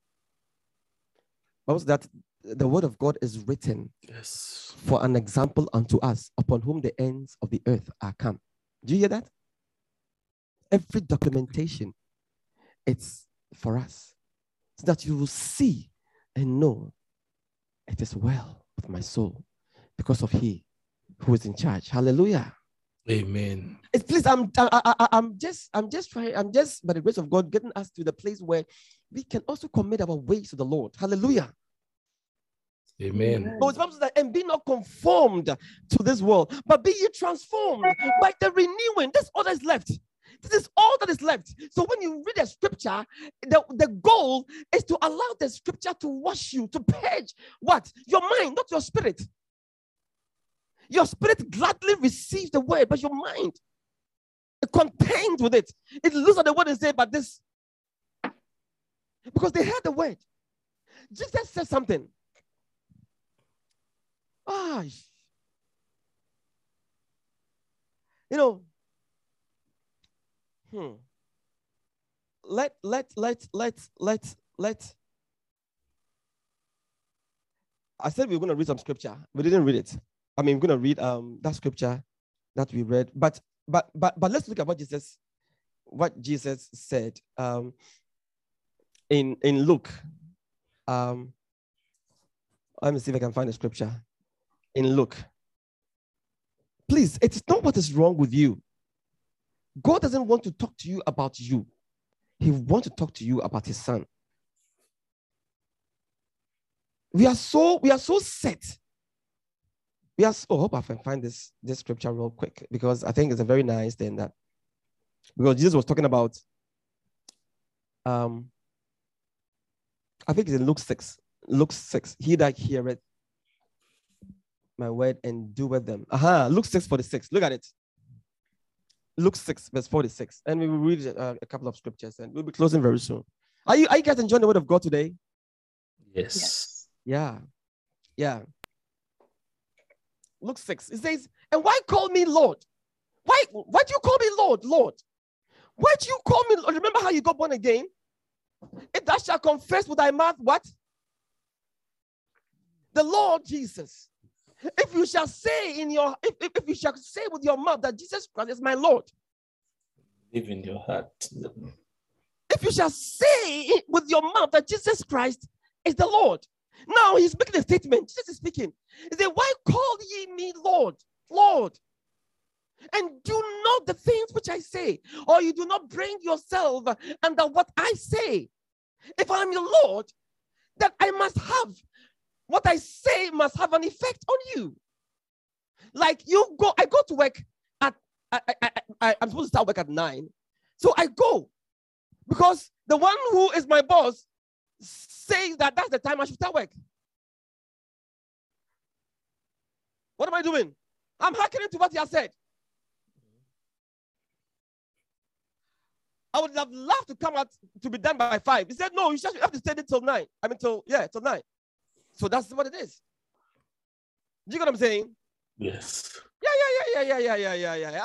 What was that? The word of God is written for an example unto us, upon whom the ends of the earth are come. Do you hear that? Every documentation, it's for us, so that you will see and know it is well with my soul because of He who is in charge. Hallelujah. Amen. Please, I'm just by the grace of God, getting us to the place where we can also commit our ways to the Lord. Hallelujah. Amen. So it's Bible says that, and be not conformed to this world, but be ye transformed by the renewing. That's all that's left. This is all that is left. So when you read the scripture, the goal is to allow the scripture to wash you, to purge what? Your mind, not your spirit. Your spirit gladly receives the word, but your mind, it contains with it. It looks at the word and say, but this, because they heard the word. Jesus said something. You know, let I said we were going to read some scripture. We didn't read it. I mean, we're going to read that scripture that we read. But let's look at what Jesus said in Luke. Let me see if I can find the scripture in Luke. Please, it's not what is wrong with you. God doesn't want to talk to you about you. He wants to talk to you about his son. We are so set. I hope I can find this scripture real quick, because I think it's a very nice thing that, because Jesus was talking about, I think it's in Luke 6. Luke 6. He that heareth my word and doeth them. Luke 6:46. Look at it. Luke 6, verse 46. And we will read a couple of scriptures and we'll be closing very soon. Are you guys enjoying the word of God today? Yes. Yeah. Luke 6. It says, and why call me Lord? Why do you call me Lord? Lord. Why do you call me Lord? Remember how you got born again? If thou shalt confess with thy mouth, what? The Lord Jesus. If you shall say if you shall say with your mouth that Jesus Christ is my Lord. Live in your heart. If you shall say with your mouth that Jesus Christ is the Lord. Now he's making a statement. Jesus is speaking. He said, why call ye me Lord? Lord. And do not the things which I say, or you do not bring yourself under what I say. If I am your Lord, that I must have, what I say must have an effect on you. Like I go to work at, I'm supposed to start work at 9. So I go because the one who is my boss says that that's the time I should start work. What am I doing? I'm hearkening to what he has said. I would have loved to come out to be done by 5. He said, no, you have to stay till 9. Till 9. So that's what it is. Do you get what I'm saying? Yes. Yeah.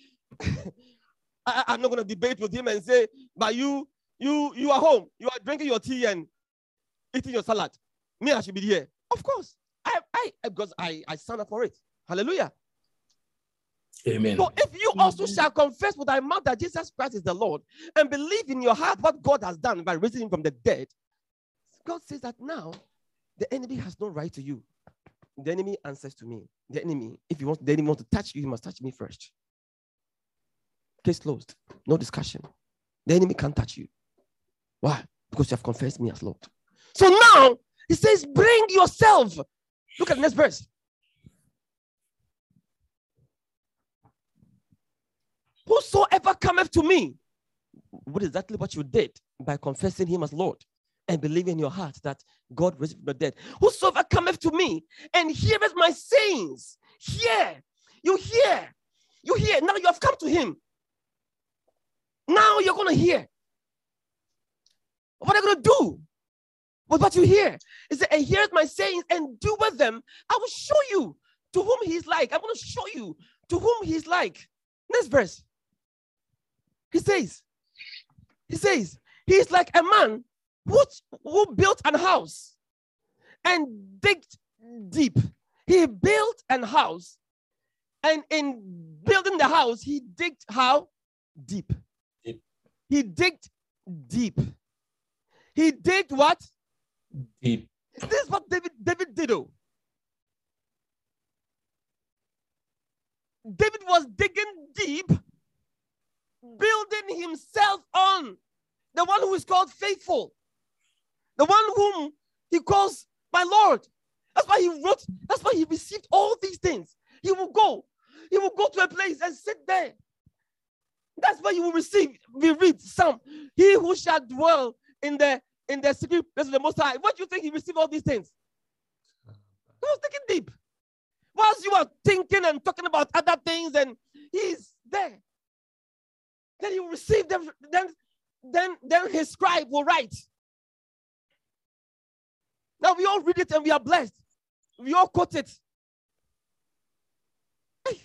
I'm not going to debate with him and say, but you are home. You are drinking your tea and eating your salad. Me, I should be here. Of course. Because I signed up for it. Hallelujah. Amen. So if you also shall confess with thy mouth that Jesus Christ is the Lord and believe in your heart what God has done by raising him from the dead, God says that now the enemy has no right to you. The enemy answers to me. The enemy, if the enemy wants to touch you, he must touch me first. Case closed. No discussion. The enemy can't touch you. Why? Because you have confessed me as Lord. So now he says, bring yourself. Look at the next verse. Whosoever cometh to me, what is exactly what you did by confessing him as Lord and believing in your heart that God raised from the dead. Whosoever cometh to me and heareth my sayings, you hear. Now you have come to him. Now you're going to hear. What are you going to do with what you hear? Is that, and heareth my sayings and do with them, I will show you to whom he's like. I'm going to show you to whom he's like. Next verse. He says, he's like a man who built a house and digged deep. He built a house, and in building the house, he digged how? Deep. He digged deep. He digged what? Deep. This is what David did. David was digging deep, building himself on the one who is called faithful, the one whom he calls my Lord. That's why he wrote, that's why he received all these things. He will go to a place and sit there That's what you will receive. We read some. He who shall dwell in the secret place of the Most High. What do you think he received all these things? He was thinking deep. Whilst you are thinking and talking about other things, and he's there. Then he will receive them. Then his scribe will write. Now we all read it and we are blessed. We all quote it. Hey.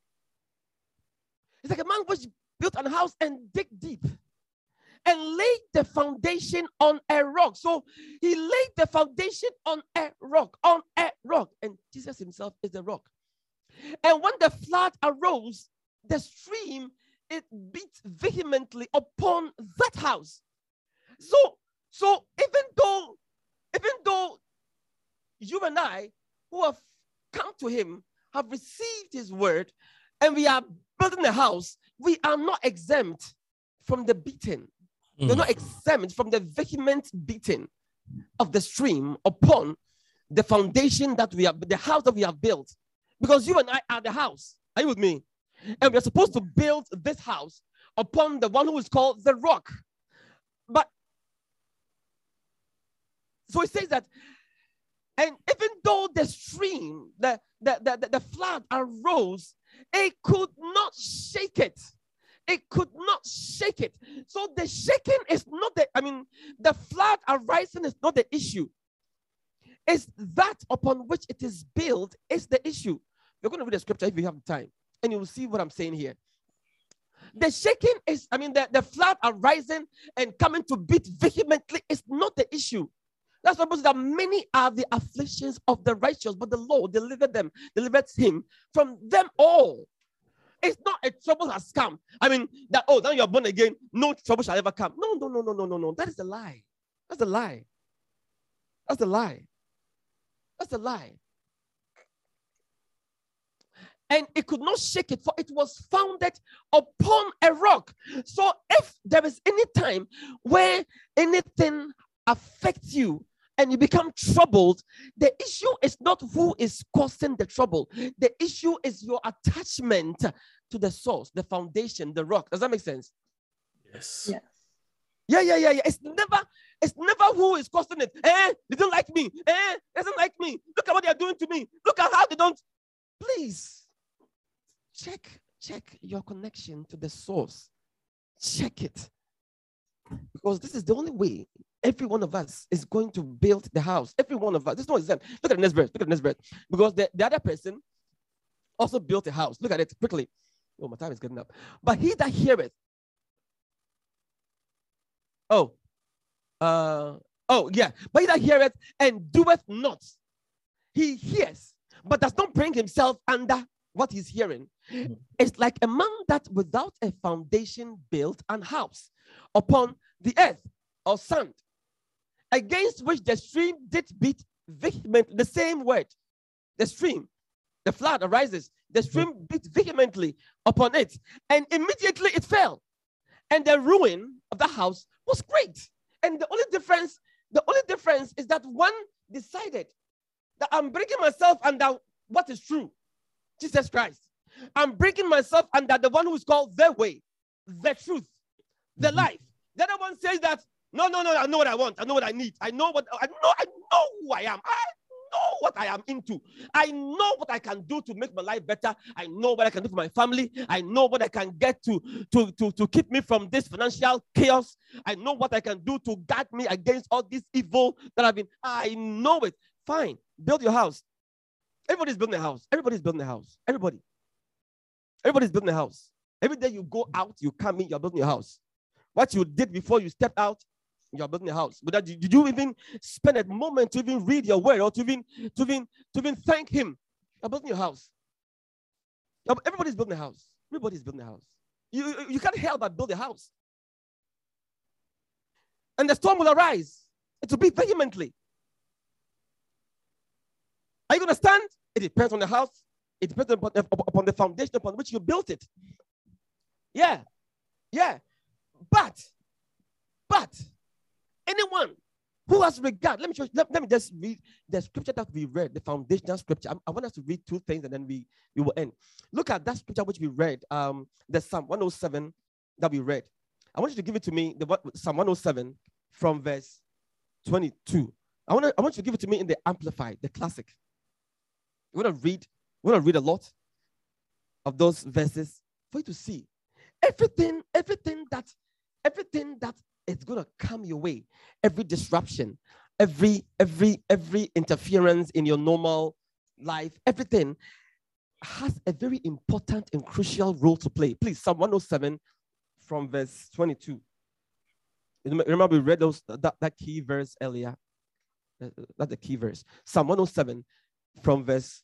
It's like a man which built a house and dig deep and laid the foundation on a rock. So he laid the foundation on a rock, and Jesus himself is the rock. And when the flood arose, the stream, it beat vehemently upon that house. So even though you and I who have come to him have received his word and we are building a house, we are not exempt from the beating. We're not exempt from the vehement beating of the stream upon the foundation that we have, the house that we have built. Because you and I are the house. Are you with me? And we are supposed to build this house upon the one who is called the rock. But so it says that, and even though the stream, the flood arose, it could not shake it. It could not shake it. So the shaking is not the flood arising is not the issue. It's that upon which it is built is the issue. We're going to read the scripture if you have time, and you will see what I'm saying here. The shaking is, the flood arising and coming to beat vehemently is not the issue. That's supposed that many are the afflictions of the righteous, but the Lord delivered him from them all. It's not a trouble has come. That, now you're born again, no trouble shall ever come. No. That is a lie. That's a lie. That's a lie. That's a lie. And it could not shake it, for it was founded upon a rock. So if there is any time where anything affects you and you become troubled, the issue is not who is causing the trouble. The issue is your attachment to the source, the foundation, the rock. Does that make sense? Yes. Yeah. It's never who is causing it. They don't like me. Doesn't like me. Look at what they are doing to me. Look at how they don't. Please check your connection to the source. Check it. Because this is the only way every one of us is going to build the house. Every one of us. There's no exempt. Look at the next verse. Because the other person also built a house. Look at it quickly. Oh, my time is getting up. But he that heareth. But he that heareth and doeth not. He hears, but does not bring himself under what he's hearing. It's like a man that without a foundation built an house upon the earth or sand, against which the stream did beat vehemently. The same word, the stream, the flood arises, the stream beat vehemently upon it, and immediately it fell. And the ruin of the house was great. And the only difference is that one decided that I'm bringing myself under what is true, Jesus Christ. I'm bringing myself under the one who is called the way, the truth, the life. The other one says that, no, I know what I want. I know what I need. I know who I am. I know what I am into. I know what I can do to make my life better. I know what I can do for my family. I know what I can get to keep me from this financial chaos. I know what I can do to guard me against all this evil that I've been. I know it. Fine. Build your house. Everybody's building a house. Everybody's building a house. Everybody's building a house. Every day you go out, you come in, you're building your house. What you did before you stepped out, you're building a house. But did you even spend a moment to even read your word or to even thank him? You're building your house. Everybody's building a house. Everybody's building a house. You can't help but build a house. And the storm will arise. It will be vehemently. Are you going to stand? It depends on the house. It depends upon the foundation upon which you built it. Yeah. But anyone who has regard, let me just read the scripture that we read, the foundational scripture. I want us to read two things and then we will end. Look at that scripture which we read, the Psalm 107, that we read. I want you to give it to me, Psalm 107 from verse 22. I want you to give it to me in the Amplified, the classic. We're going to read a lot of those verses for you to see everything that is going to come your way, every disruption, every interference in your normal life, everything has a very important and crucial role to play. Please, Psalm 107 from verse 22. Remember we read that key verse earlier. That's the key verse. Psalm 107 from verse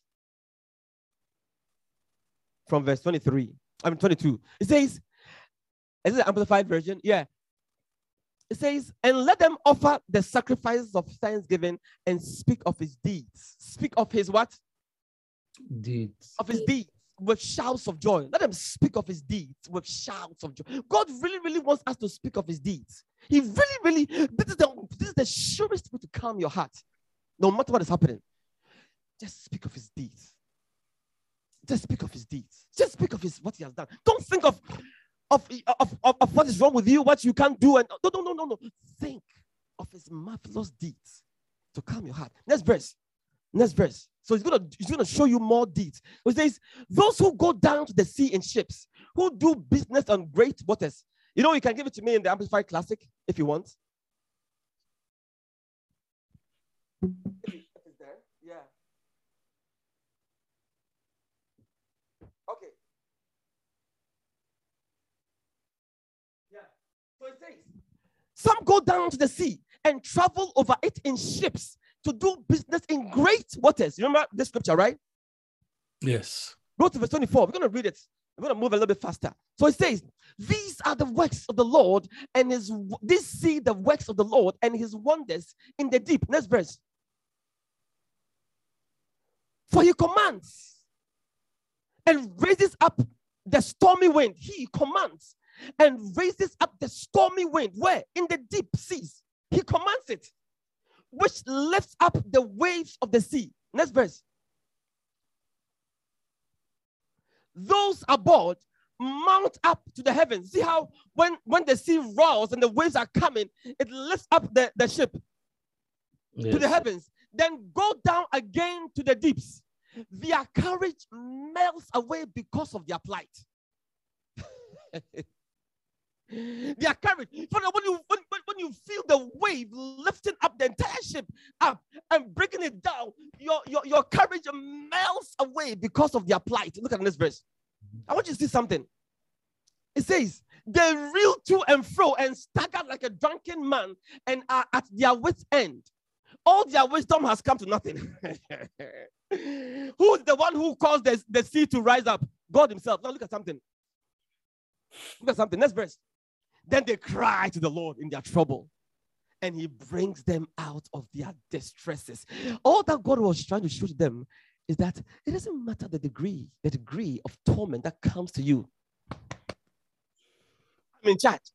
23. 22. It says, is it the Amplified version? Yeah. It says, and let them offer the sacrifices of thanksgiving and speak of his deeds. Speak of his what? Deeds. Of his deeds with shouts of joy. Let them speak of his deeds with shouts of joy. God really, really wants us to speak of his deeds. He really, really, this is the surest way to calm your heart. No matter what is happening. Just speak of his deeds. Just speak of his deeds. Just speak of what he has done. Don't think of what is wrong with you, what you can't do. And no. Think of his marvelous deeds to calm your heart. Next verse. So he's gonna show you more deeds. It says, those who go down to the sea in ships, who do business on great waters. You know, you can give it to me in the Amplified Classic if you want. If it's there, yeah. Okay. Yeah. So it says, some go down to the sea and travel over it in ships to do business in great waters. You remember this scripture, right? Yes. Go to verse 24. We're going to read it. I'm going to move a little bit faster. So it says, these are the works of the Lord, and these see the works of the Lord and his wonders in the deep. Next verse. For he commands and raises up the stormy wind. He commands and raises up the stormy wind. Where? In the deep seas. He commands it, which lifts up the waves of the sea. Next verse. Those aboard mount up to the heavens. See how when the sea roars and the waves are coming, it lifts up the ship to the heavens. Then go down again to the deeps. Their courage melts away because of their plight. Their courage. When you feel the wave lifting up the entire ship up and breaking it down, your courage melts away because of their plight. Look at this verse. I want you to see something. It says, they reel to and fro and stagger like a drunken man and are at their wit's end. All their wisdom has come to nothing. Who's the one who caused the sea to rise up? God himself. Now look at something. Next verse. Then they cry to the Lord in their trouble, and he brings them out of their distresses. All that God was trying to show to them is that it doesn't matter the degree of torment that comes to you. I'm in charge.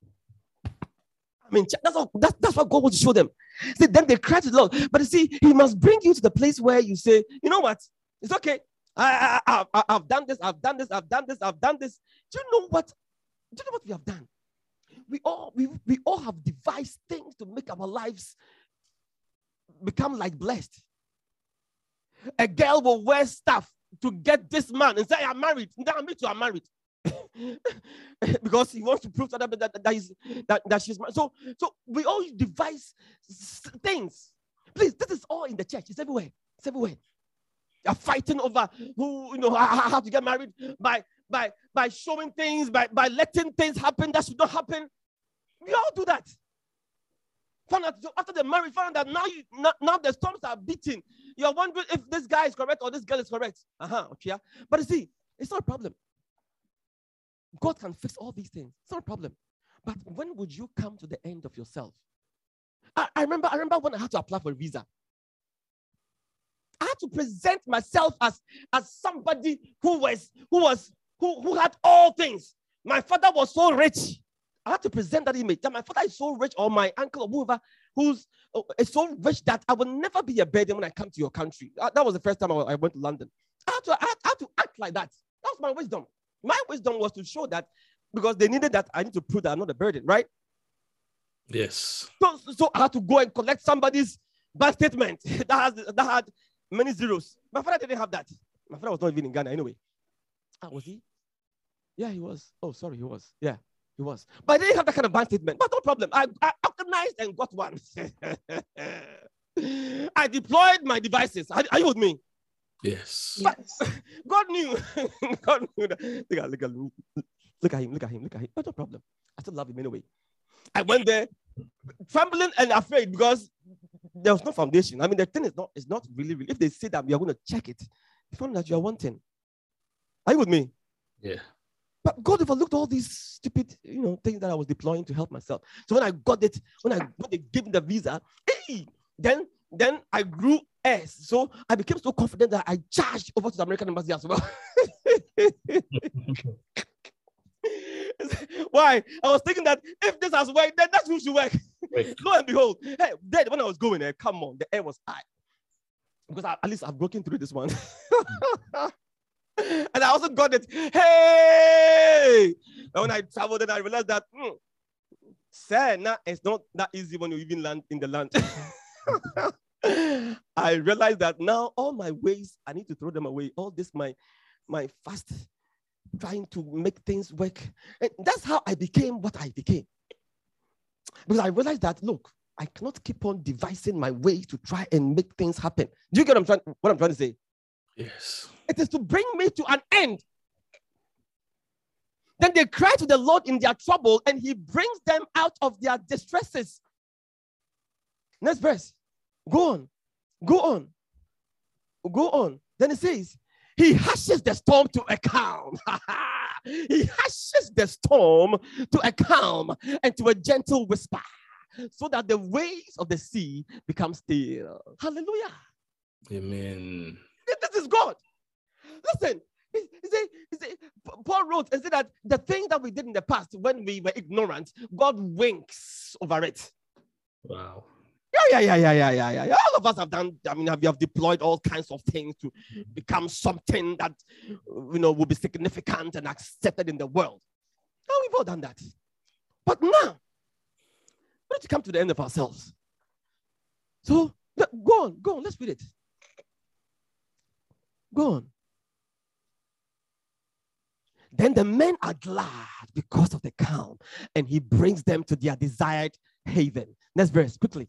That's what God wants to show them. See, then they cry to the Lord. But you see, he must bring you to the place where you say, you know what? It's okay. I've done this. Do you know what we have done? We all have devised things to make our lives become like blessed. A girl will wear stuff to get this man and say, I'm married. Then me too, I'm married. Because he wants to prove to them that she's married. So we all devise things. Please, this is all in the church. It's everywhere. They're fighting over how to get married by showing things, by letting things happen that should not happen. We all do that. After the marriage, found out that now the storms are beating. You're wondering if this guy is correct or this girl is correct. Okay. But you see, it's not a problem. God can fix all these things. It's not a problem. But when would you come to the end of yourself? I remember when I had to apply for a visa. I had to present myself as somebody who had all things. My father was so rich. I had to present that image that my father is so rich, or my uncle or whoever who's so rich that I will never be a burden when I come to your country. That was the first time I went to London. I had to act like that. That was my wisdom. My wisdom was to show that because they needed that. I need to prove that I'm not a burden, right? Yes. So I had to go and collect somebody's bank statement that had many zeros. My father didn't have that. My father was not even in Ghana anyway. Was he? Yeah, he was. Oh, sorry, he was. Yeah, he was. But I didn't have that kind of bank statement. But no problem. I organized and got one. I deployed my devices. Are you with me? Yes. But God knew. God knew that. Look at him. But no problem. I still love him anyway. I went there trembling and afraid because there was no foundation. I mean, the thing is not really. If they say that we are going to check it, you found that you are wanting. Are you with me? Yeah. But God overlooked all these stupid, things that I was deploying to help myself. So when I got it, when they gave me the visa, then I grew S. So I became so confident that I charged over to the American embassy as well. Why? I was thinking that if this has worked, then that's who should work. Lo and behold, hey, then when I was going there, come on, the air was high. Because at least I've broken through this one. And I also got it. Hey! And when I traveled, then I realized that, it's not that easy when you even land in the land. I realized that now all my ways, I need to throw them away. All this, my fast trying to make things work. And that's how I became what I became. Because I realized that, look, I cannot keep on devising my way to try and make things happen. Do you get what I'm trying to say? Yes. It is to bring me to an end. Then they cry to the Lord in their trouble, and he brings them out of their distresses. Next verse. Go on. Then it says, he hushes the storm to a calm. He hushes the storm to a calm and to a gentle whisper, so that the waves of the sea become still. Hallelujah. Amen. This is God. Listen, Paul wrote and said that the thing that we did in the past when we were ignorant, God winks over it. Wow. Yeah. All of us have done, we have deployed all kinds of things to become something that, will be significant and accepted in the world. Now we've all done that. But now, we need to come to the end of ourselves. So, go on, let's read it. Go on. Then the men are glad because of the calm, and he brings them to their desired haven. Next verse, quickly.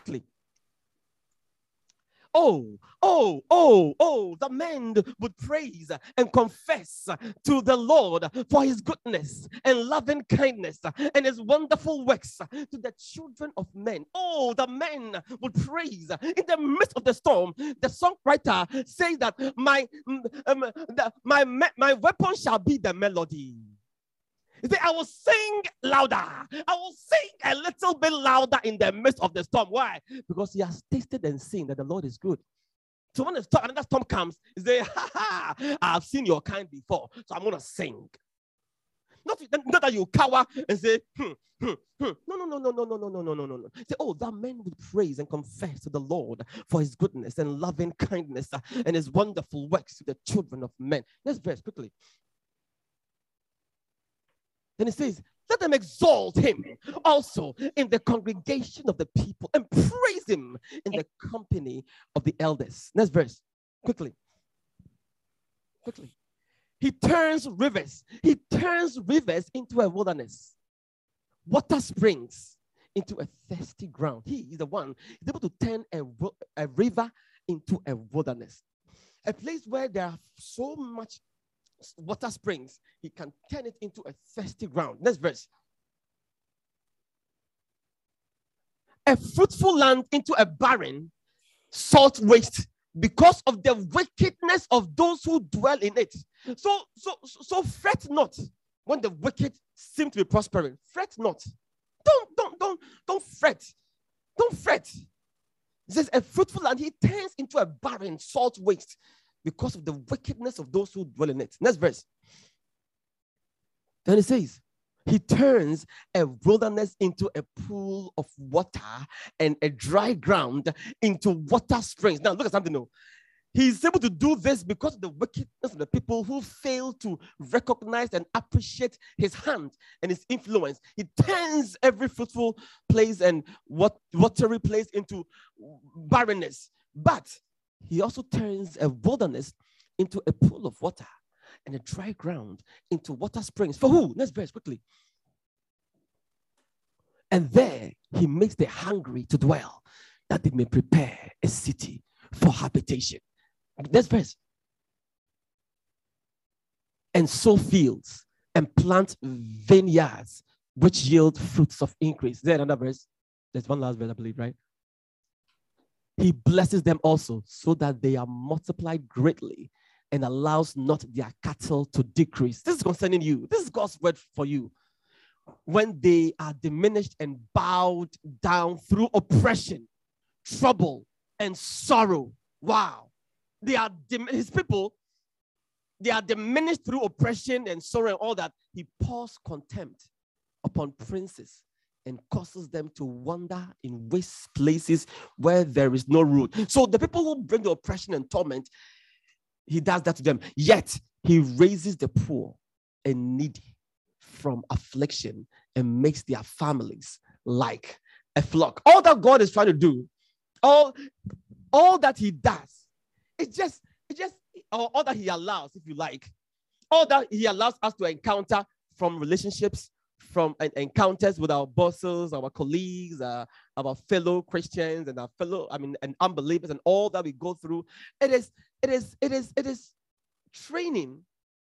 Oh, the men would praise and confess to the Lord for his goodness and loving kindness and his wonderful works to the children of men. Oh, the men would praise in the midst of the storm. The songwriter says that my weapon shall be the melody. I will sing louder. I will sing a little bit louder in the midst of the storm. Why? Because he has tasted and seen that the Lord is good. So when another storm comes, he says, I've seen your kind before, so I'm going to sing. Not that you cower and say, No. Say, oh, that men would praise and confess to the Lord for his goodness and loving kindness and his wonderful works to the children of men. Let's verse quickly. Then it says, let them exalt him also in the congregation of the people and praise him in the company of the elders. Next verse, quickly. He turns rivers into a wilderness, water springs into a thirsty ground. He is the one who's able to turn a river into a wilderness, a place where there are so much water springs, he can turn it into a thirsty ground. Next verse. A fruitful land into a barren, salt waste because of the wickedness of those who dwell in it. So fret not when the wicked seem to be prospering. Fret not. Don't fret. Don't fret. It says a fruitful land, he turns into a barren, salt waste because of the wickedness of those who dwell in it. Next verse. Then it says, he turns a wilderness into a pool of water and a dry ground into water springs. Now look at something new. He's able to do this because of the wickedness of the people who fail to recognize and appreciate his hand and his influence. He turns every fruitful place and watery place into barrenness. But he also turns a wilderness into a pool of water and a dry ground into water springs. For who? Next verse, quickly. And there he makes the hungry to dwell, that they may prepare a city for habitation. Next verse. And sow fields and plant vineyards which yield fruits of increase. Is there another verse? There's one last verse, I believe, right? He blesses them also so that they are multiplied greatly and allows not their cattle to decrease. This is concerning you. This is God's word for you. When they are diminished and bowed down through oppression, trouble, and sorrow. Wow. They are his people, they are diminished through oppression and sorrow and all that. He pours contempt upon princes and causes them to wander in waste places where there is no root. So the people who bring the oppression and torment, he does that to them. Yet he raises the poor and needy from affliction and makes their families like a flock. All that God is trying to do, all that he does, it's just all that he allows, if you like, all that he allows us to encounter from relationships, from encounters with our bosses, our colleagues, our fellow Christians and and unbelievers, and all that we go through. It is training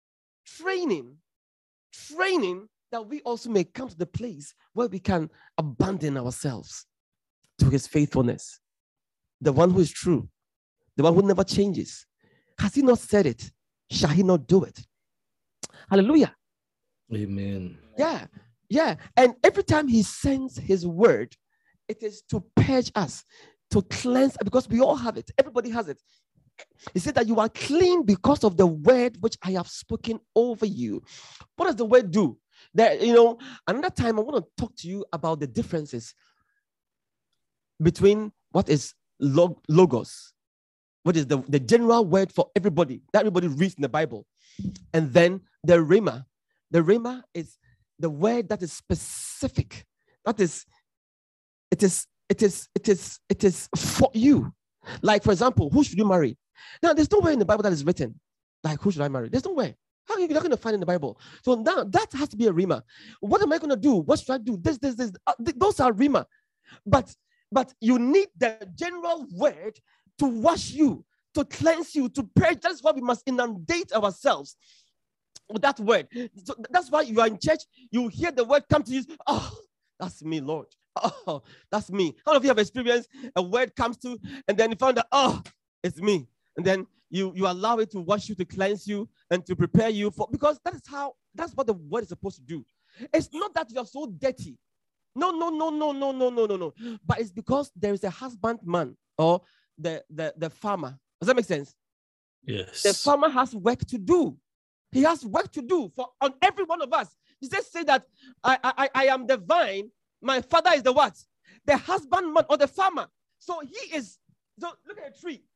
that we also may come to the place where we can abandon ourselves to his faithfulness, the one who is true, the one who never changes. Has he not said it? Shall he not do it? Hallelujah. Amen. Yeah. And every time he sends his word, it is to purge us, to cleanse, because we all have it. Everybody has it. He said that you are clean because of the word which I have spoken over you. What does the word do? Another time I want to talk to you about the differences between what is logos, what is the general word for everybody that everybody reads in the Bible, and then the rhema. The rhema is the word that is specific. That is, it is for you. Like, for example, who should you marry? Now, there's nowhere in the Bible that is written, like, who should I marry? There's nowhere. How are you not going to find in the Bible? So now that has to be a rhema. What am I going to do? What should I do? This. Those are rhema. But you need the general word to wash you, to cleanse you, to purge. That's why we must inundate ourselves with that word. So that's why you are in church, you hear the word come to you. Oh, that's me, Lord. Oh, that's me. How many of you have experienced a word comes to, and then you found that, oh, it's me. And then you allow it to wash you, to cleanse you, and to prepare you for, because that's what the word is supposed to do. It's not that you're so dirty. No. But it's because there is a husbandman or the farmer. Does that make sense? Yes. The farmer has work to do. He has work to do on every one of us. Jesus said that I am the vine. My father is the what? The husbandman or the farmer. So he is. So look at a tree.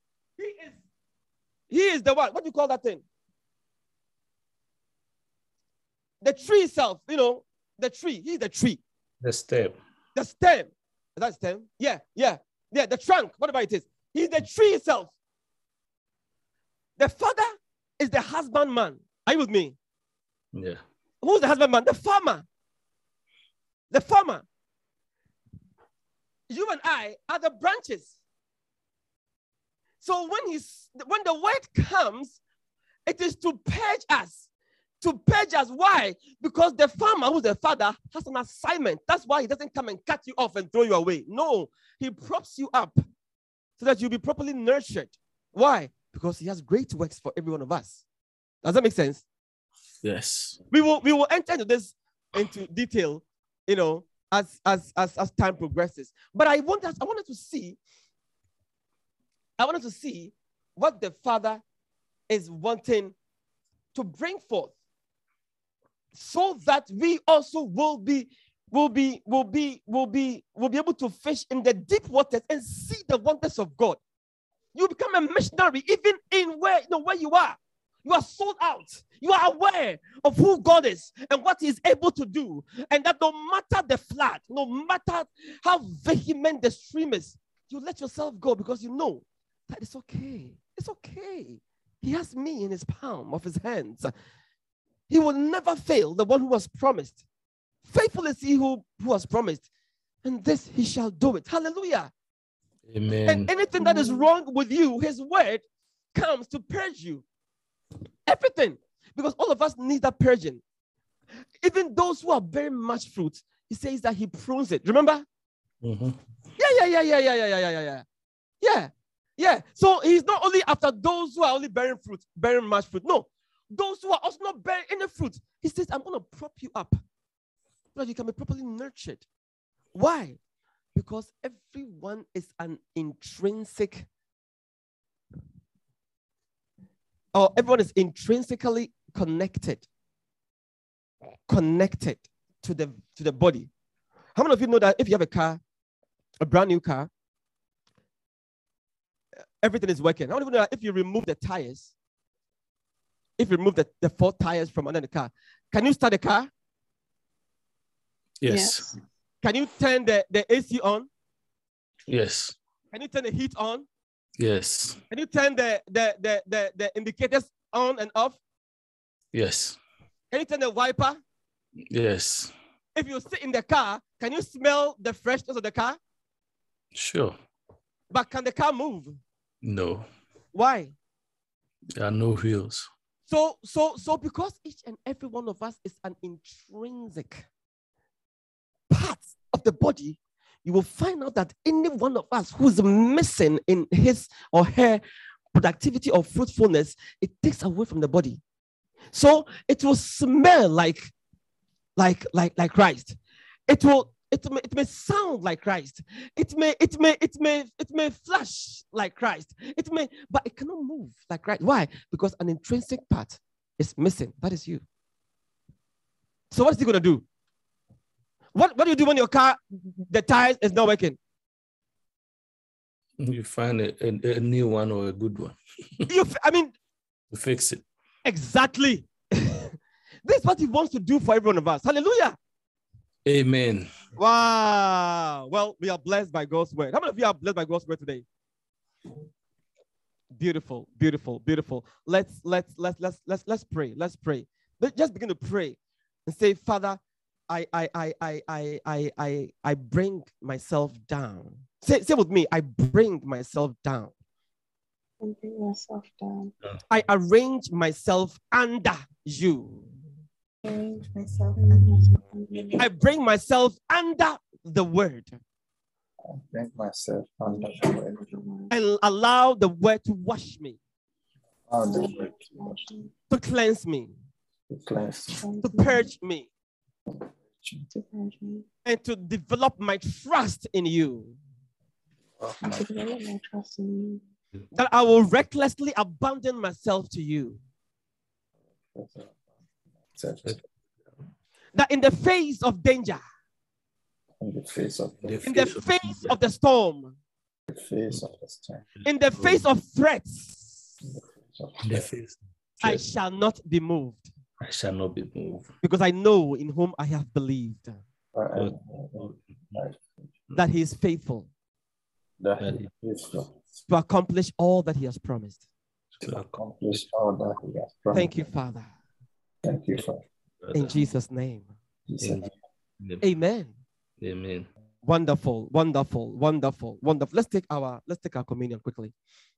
He is the what? What do you call that thing? The tree itself. The tree. He's the tree. The stem. The stem. Is that stem? Yeah. The trunk. Whatever it is. He's the tree itself. The father is the husbandman. Are you with me? Yeah. Who's the husbandman? The farmer. The farmer. You and I are the branches. So when the word comes, it is to purge us. To purge us. Why? Because the farmer, who's the father, has an assignment. That's why he doesn't come and cut you off and throw you away. No, he props you up so that you'll be properly nurtured. Why? Because he has great works for every one of us. Does that make sense? Yes. We will enter into detail, as time progresses. But I wanted to see what the Father is wanting to bring forth, so that we also will be able to fish in the deep waters and see the wonders of God. You become a missionary, even in where you are. You are sold out. You are aware of who God is and what He is able to do. And that no matter the flood, no matter how vehement the stream is, you let yourself go because you know that it's okay. It's okay. He has me in His palm of His hands. He will never fail, the one who has promised. Faithful is He who has promised. And this He shall do it. Hallelujah. Amen. And anything that is wrong with you, His word comes to purge you. Everything. Because all of us need that purging. Even those who are bearing much fruit, He says that He prunes it. Remember? Mm-hmm. Yeah. So He's not only after those who are only bearing fruit, bearing much fruit. No. Those who are also not bearing any fruit, He says, I'm going to prop you up so that you can be properly nurtured. Why? Because everyone is an intrinsic, or everyone is intrinsically connected to the body. How many of you know that if you have a car, a brand new car, everything is working? How many of you know that if you remove the tires, if you remove the 4 tires from under the car, can you start the car? Yes. Can you turn the AC on? Yes. Can you turn the heat on? Yes. Can you turn the indicators on and off? Yes. Can you turn the wiper? Yes. If you sit in the car, can you smell the freshness of the car? Sure. But can the car move? No. Why? There are no wheels. So because each and every one of us is an intrinsic part of the body, you will find out that any one of us who is missing in his or her productivity or fruitfulness, it takes away from the body. So it will smell like Christ. It may sound like Christ. It may flash like Christ. But it cannot move like Christ. Why? Because an intrinsic part is missing. That is you. So what is He going to do? What do you do when your car, the tires is not working? You find a new one or a good one. You fix it. Exactly. This is what He wants to do for every one of us. Hallelujah. Amen. Wow. Well, we are blessed by God's word. How many of you are blessed by God's word today? Beautiful, beautiful, beautiful. Let's pray. Let's pray. Let's just begin to pray and say, Father, I bring myself down. Say with me, I bring myself down. I bring myself down. I arrange myself under you. Arrange myself under. I bring myself under the word. I bring myself under the word. And allow the word to wash me. Allow the word to cleanse me. to cleanse me. To purge me. And to develop my trust in you. That I will recklessly abandon myself to you. That in the face of danger, In the face of the storm, in the face of threats, I shall not be moved. I shall not be moved. Because I know in whom I have believed. That He is faithful. To accomplish all that He has promised. Thank you, Father. Thank you, Father. In Jesus' name. Amen. Amen. Wonderful, wonderful, wonderful, wonderful. Let's take our communion quickly.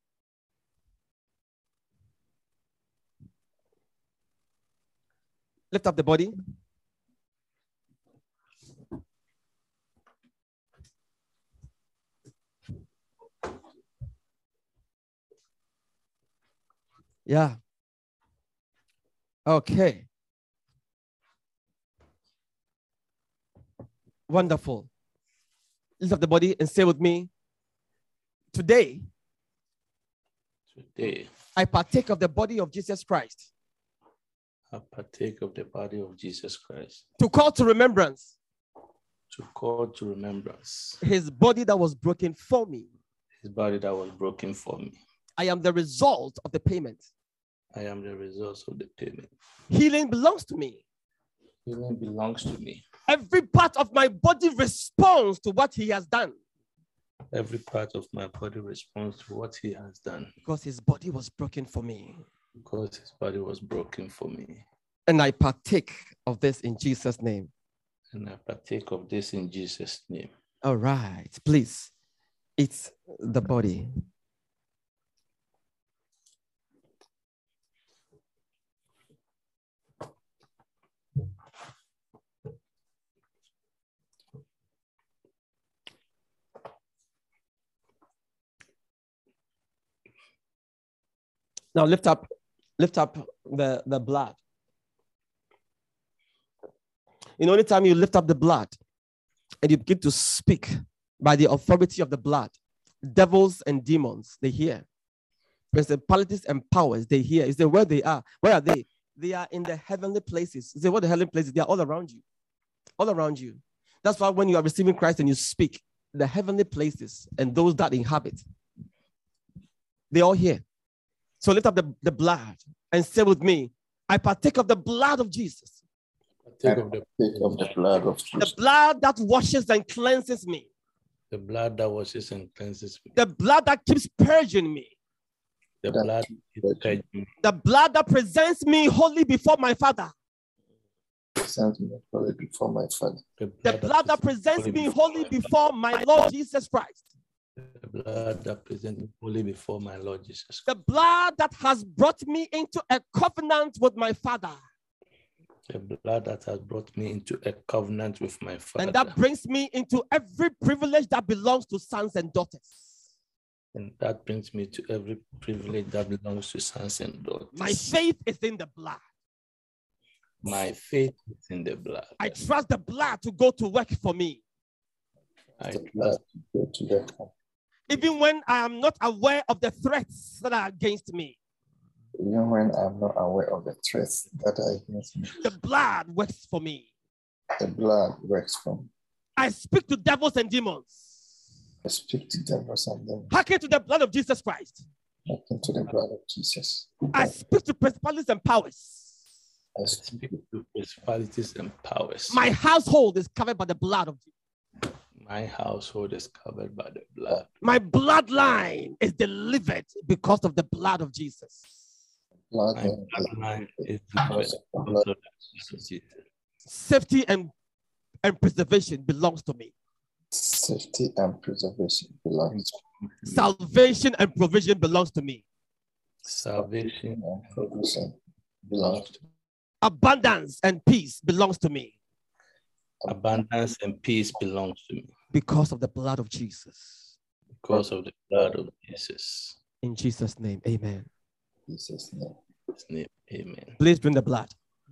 Lift up the body. Yeah. Okay. Wonderful. Lift up the body and say with me, today, I partake of the body of Jesus Christ. I partake of the body of Jesus Christ. To call to remembrance. To call to remembrance. His body that was broken for me. His body that was broken for me. I am the result of the payment. I am the result of the payment. Healing belongs to me. Healing belongs to me. Every part of my body responds to what he has done. Every part of my body responds to what he has done. Because his body was broken for me. Because his body was broken for me. And I partake of this in Jesus' name. And I partake of this in Jesus' name. All right, please, eat the body. Now lift up the blood. You know, anytime you lift up the blood and you begin to speak by the authority of the blood, devils and demons, they hear. Principalities and powers, they hear. Is there where they are? Where are they? They are in the heavenly places. Is there what the heavenly places? They are all around you. All around you. That's why when you are receiving Christ and you speak, the heavenly places and those that inhabit, they all hear. So lift up the blood and say with me, I partake of the blood of Jesus. Partake of the blood of Jesus. The blood that washes and cleanses me. The blood that washes and cleanses me. The blood that keeps purging me. The blood that keeps purging me. The blood that presents me holy before my Father. Present me holy before my Father. The blood that presents me holy before my Lord Jesus Christ. The blood that presents me holy before my Lord Jesus Christ. The blood that has brought me into a covenant with my Father. The blood that has brought me into a covenant with my Father. And that brings me into every privilege that belongs to sons and daughters. And that brings me to every privilege that belongs to sons and daughters. My faith is in the blood. My faith is in the blood. I trust the blood to go to work for me. I The blood trust to go to the Even when I am not aware of the threats that are against me. even when I'm not aware of the threats that are against me. The blood works for me. The blood works for me. I speak to devils and demons. I speak to devils and them. Hearken to the blood of Jesus Christ. Hearken to the blood of Jesus. I speak to principalities and powers. I I speak to principalities and powers. My household is covered by the blood of Jesus. My household is covered by the blood. My bloodline is delivered because of the blood of Jesus. blood My and bloodline is because of the blood. Jesus. Safety and preservation belongs to me. Safety and preservation belongs to me. Salvation and provision belongs to me. Salvation And provision belongs to me. Abundance and peace belongs to me abundance and peace belongs to me because of the blood of Jesus. because of the blood of Jesus. In Jesus' name, amen. In Jesus' name. In His name, amen. Please bring the blood.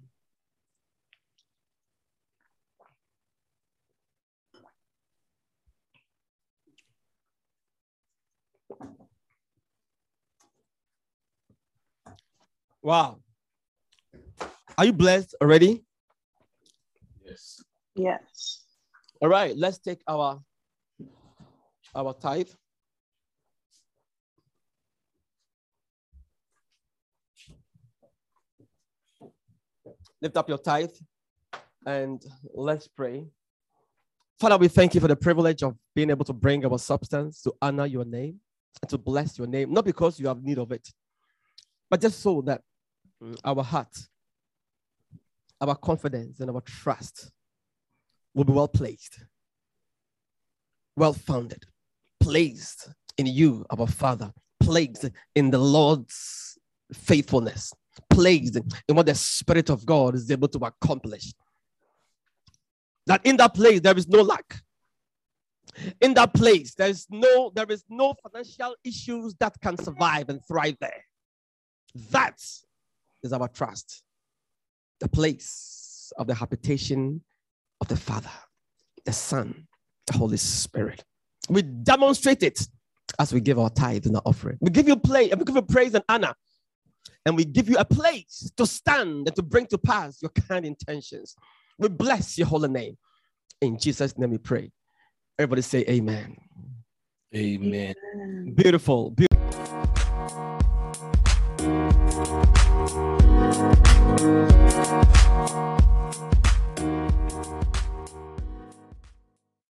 Wow. Are you blessed already? Yes. Yes. All right, let's take our tithe. Lift up your tithe and let's pray. Father, we thank you for the privilege of being able to bring our substance to honor your name and to bless your name, not because you have need of it, but just so that our heart, our confidence, and our trust will be well placed, well founded, placed in you, our Father, placed in the Lord's faithfulness, placed in what the Spirit of God is able to accomplish. That in that place there is no lack. In that place there is no financial issues that can survive and thrive there. That is our trust. The place of the habitation of the Father, the Son, the Holy Spirit. We demonstrate it as we give our tithe and our offering. We give you praise and honor. And we give you a place to stand and to bring to pass your kind intentions. We bless your holy name. In Jesus' name we pray. Everybody say amen. Amen. Beautiful, beautiful.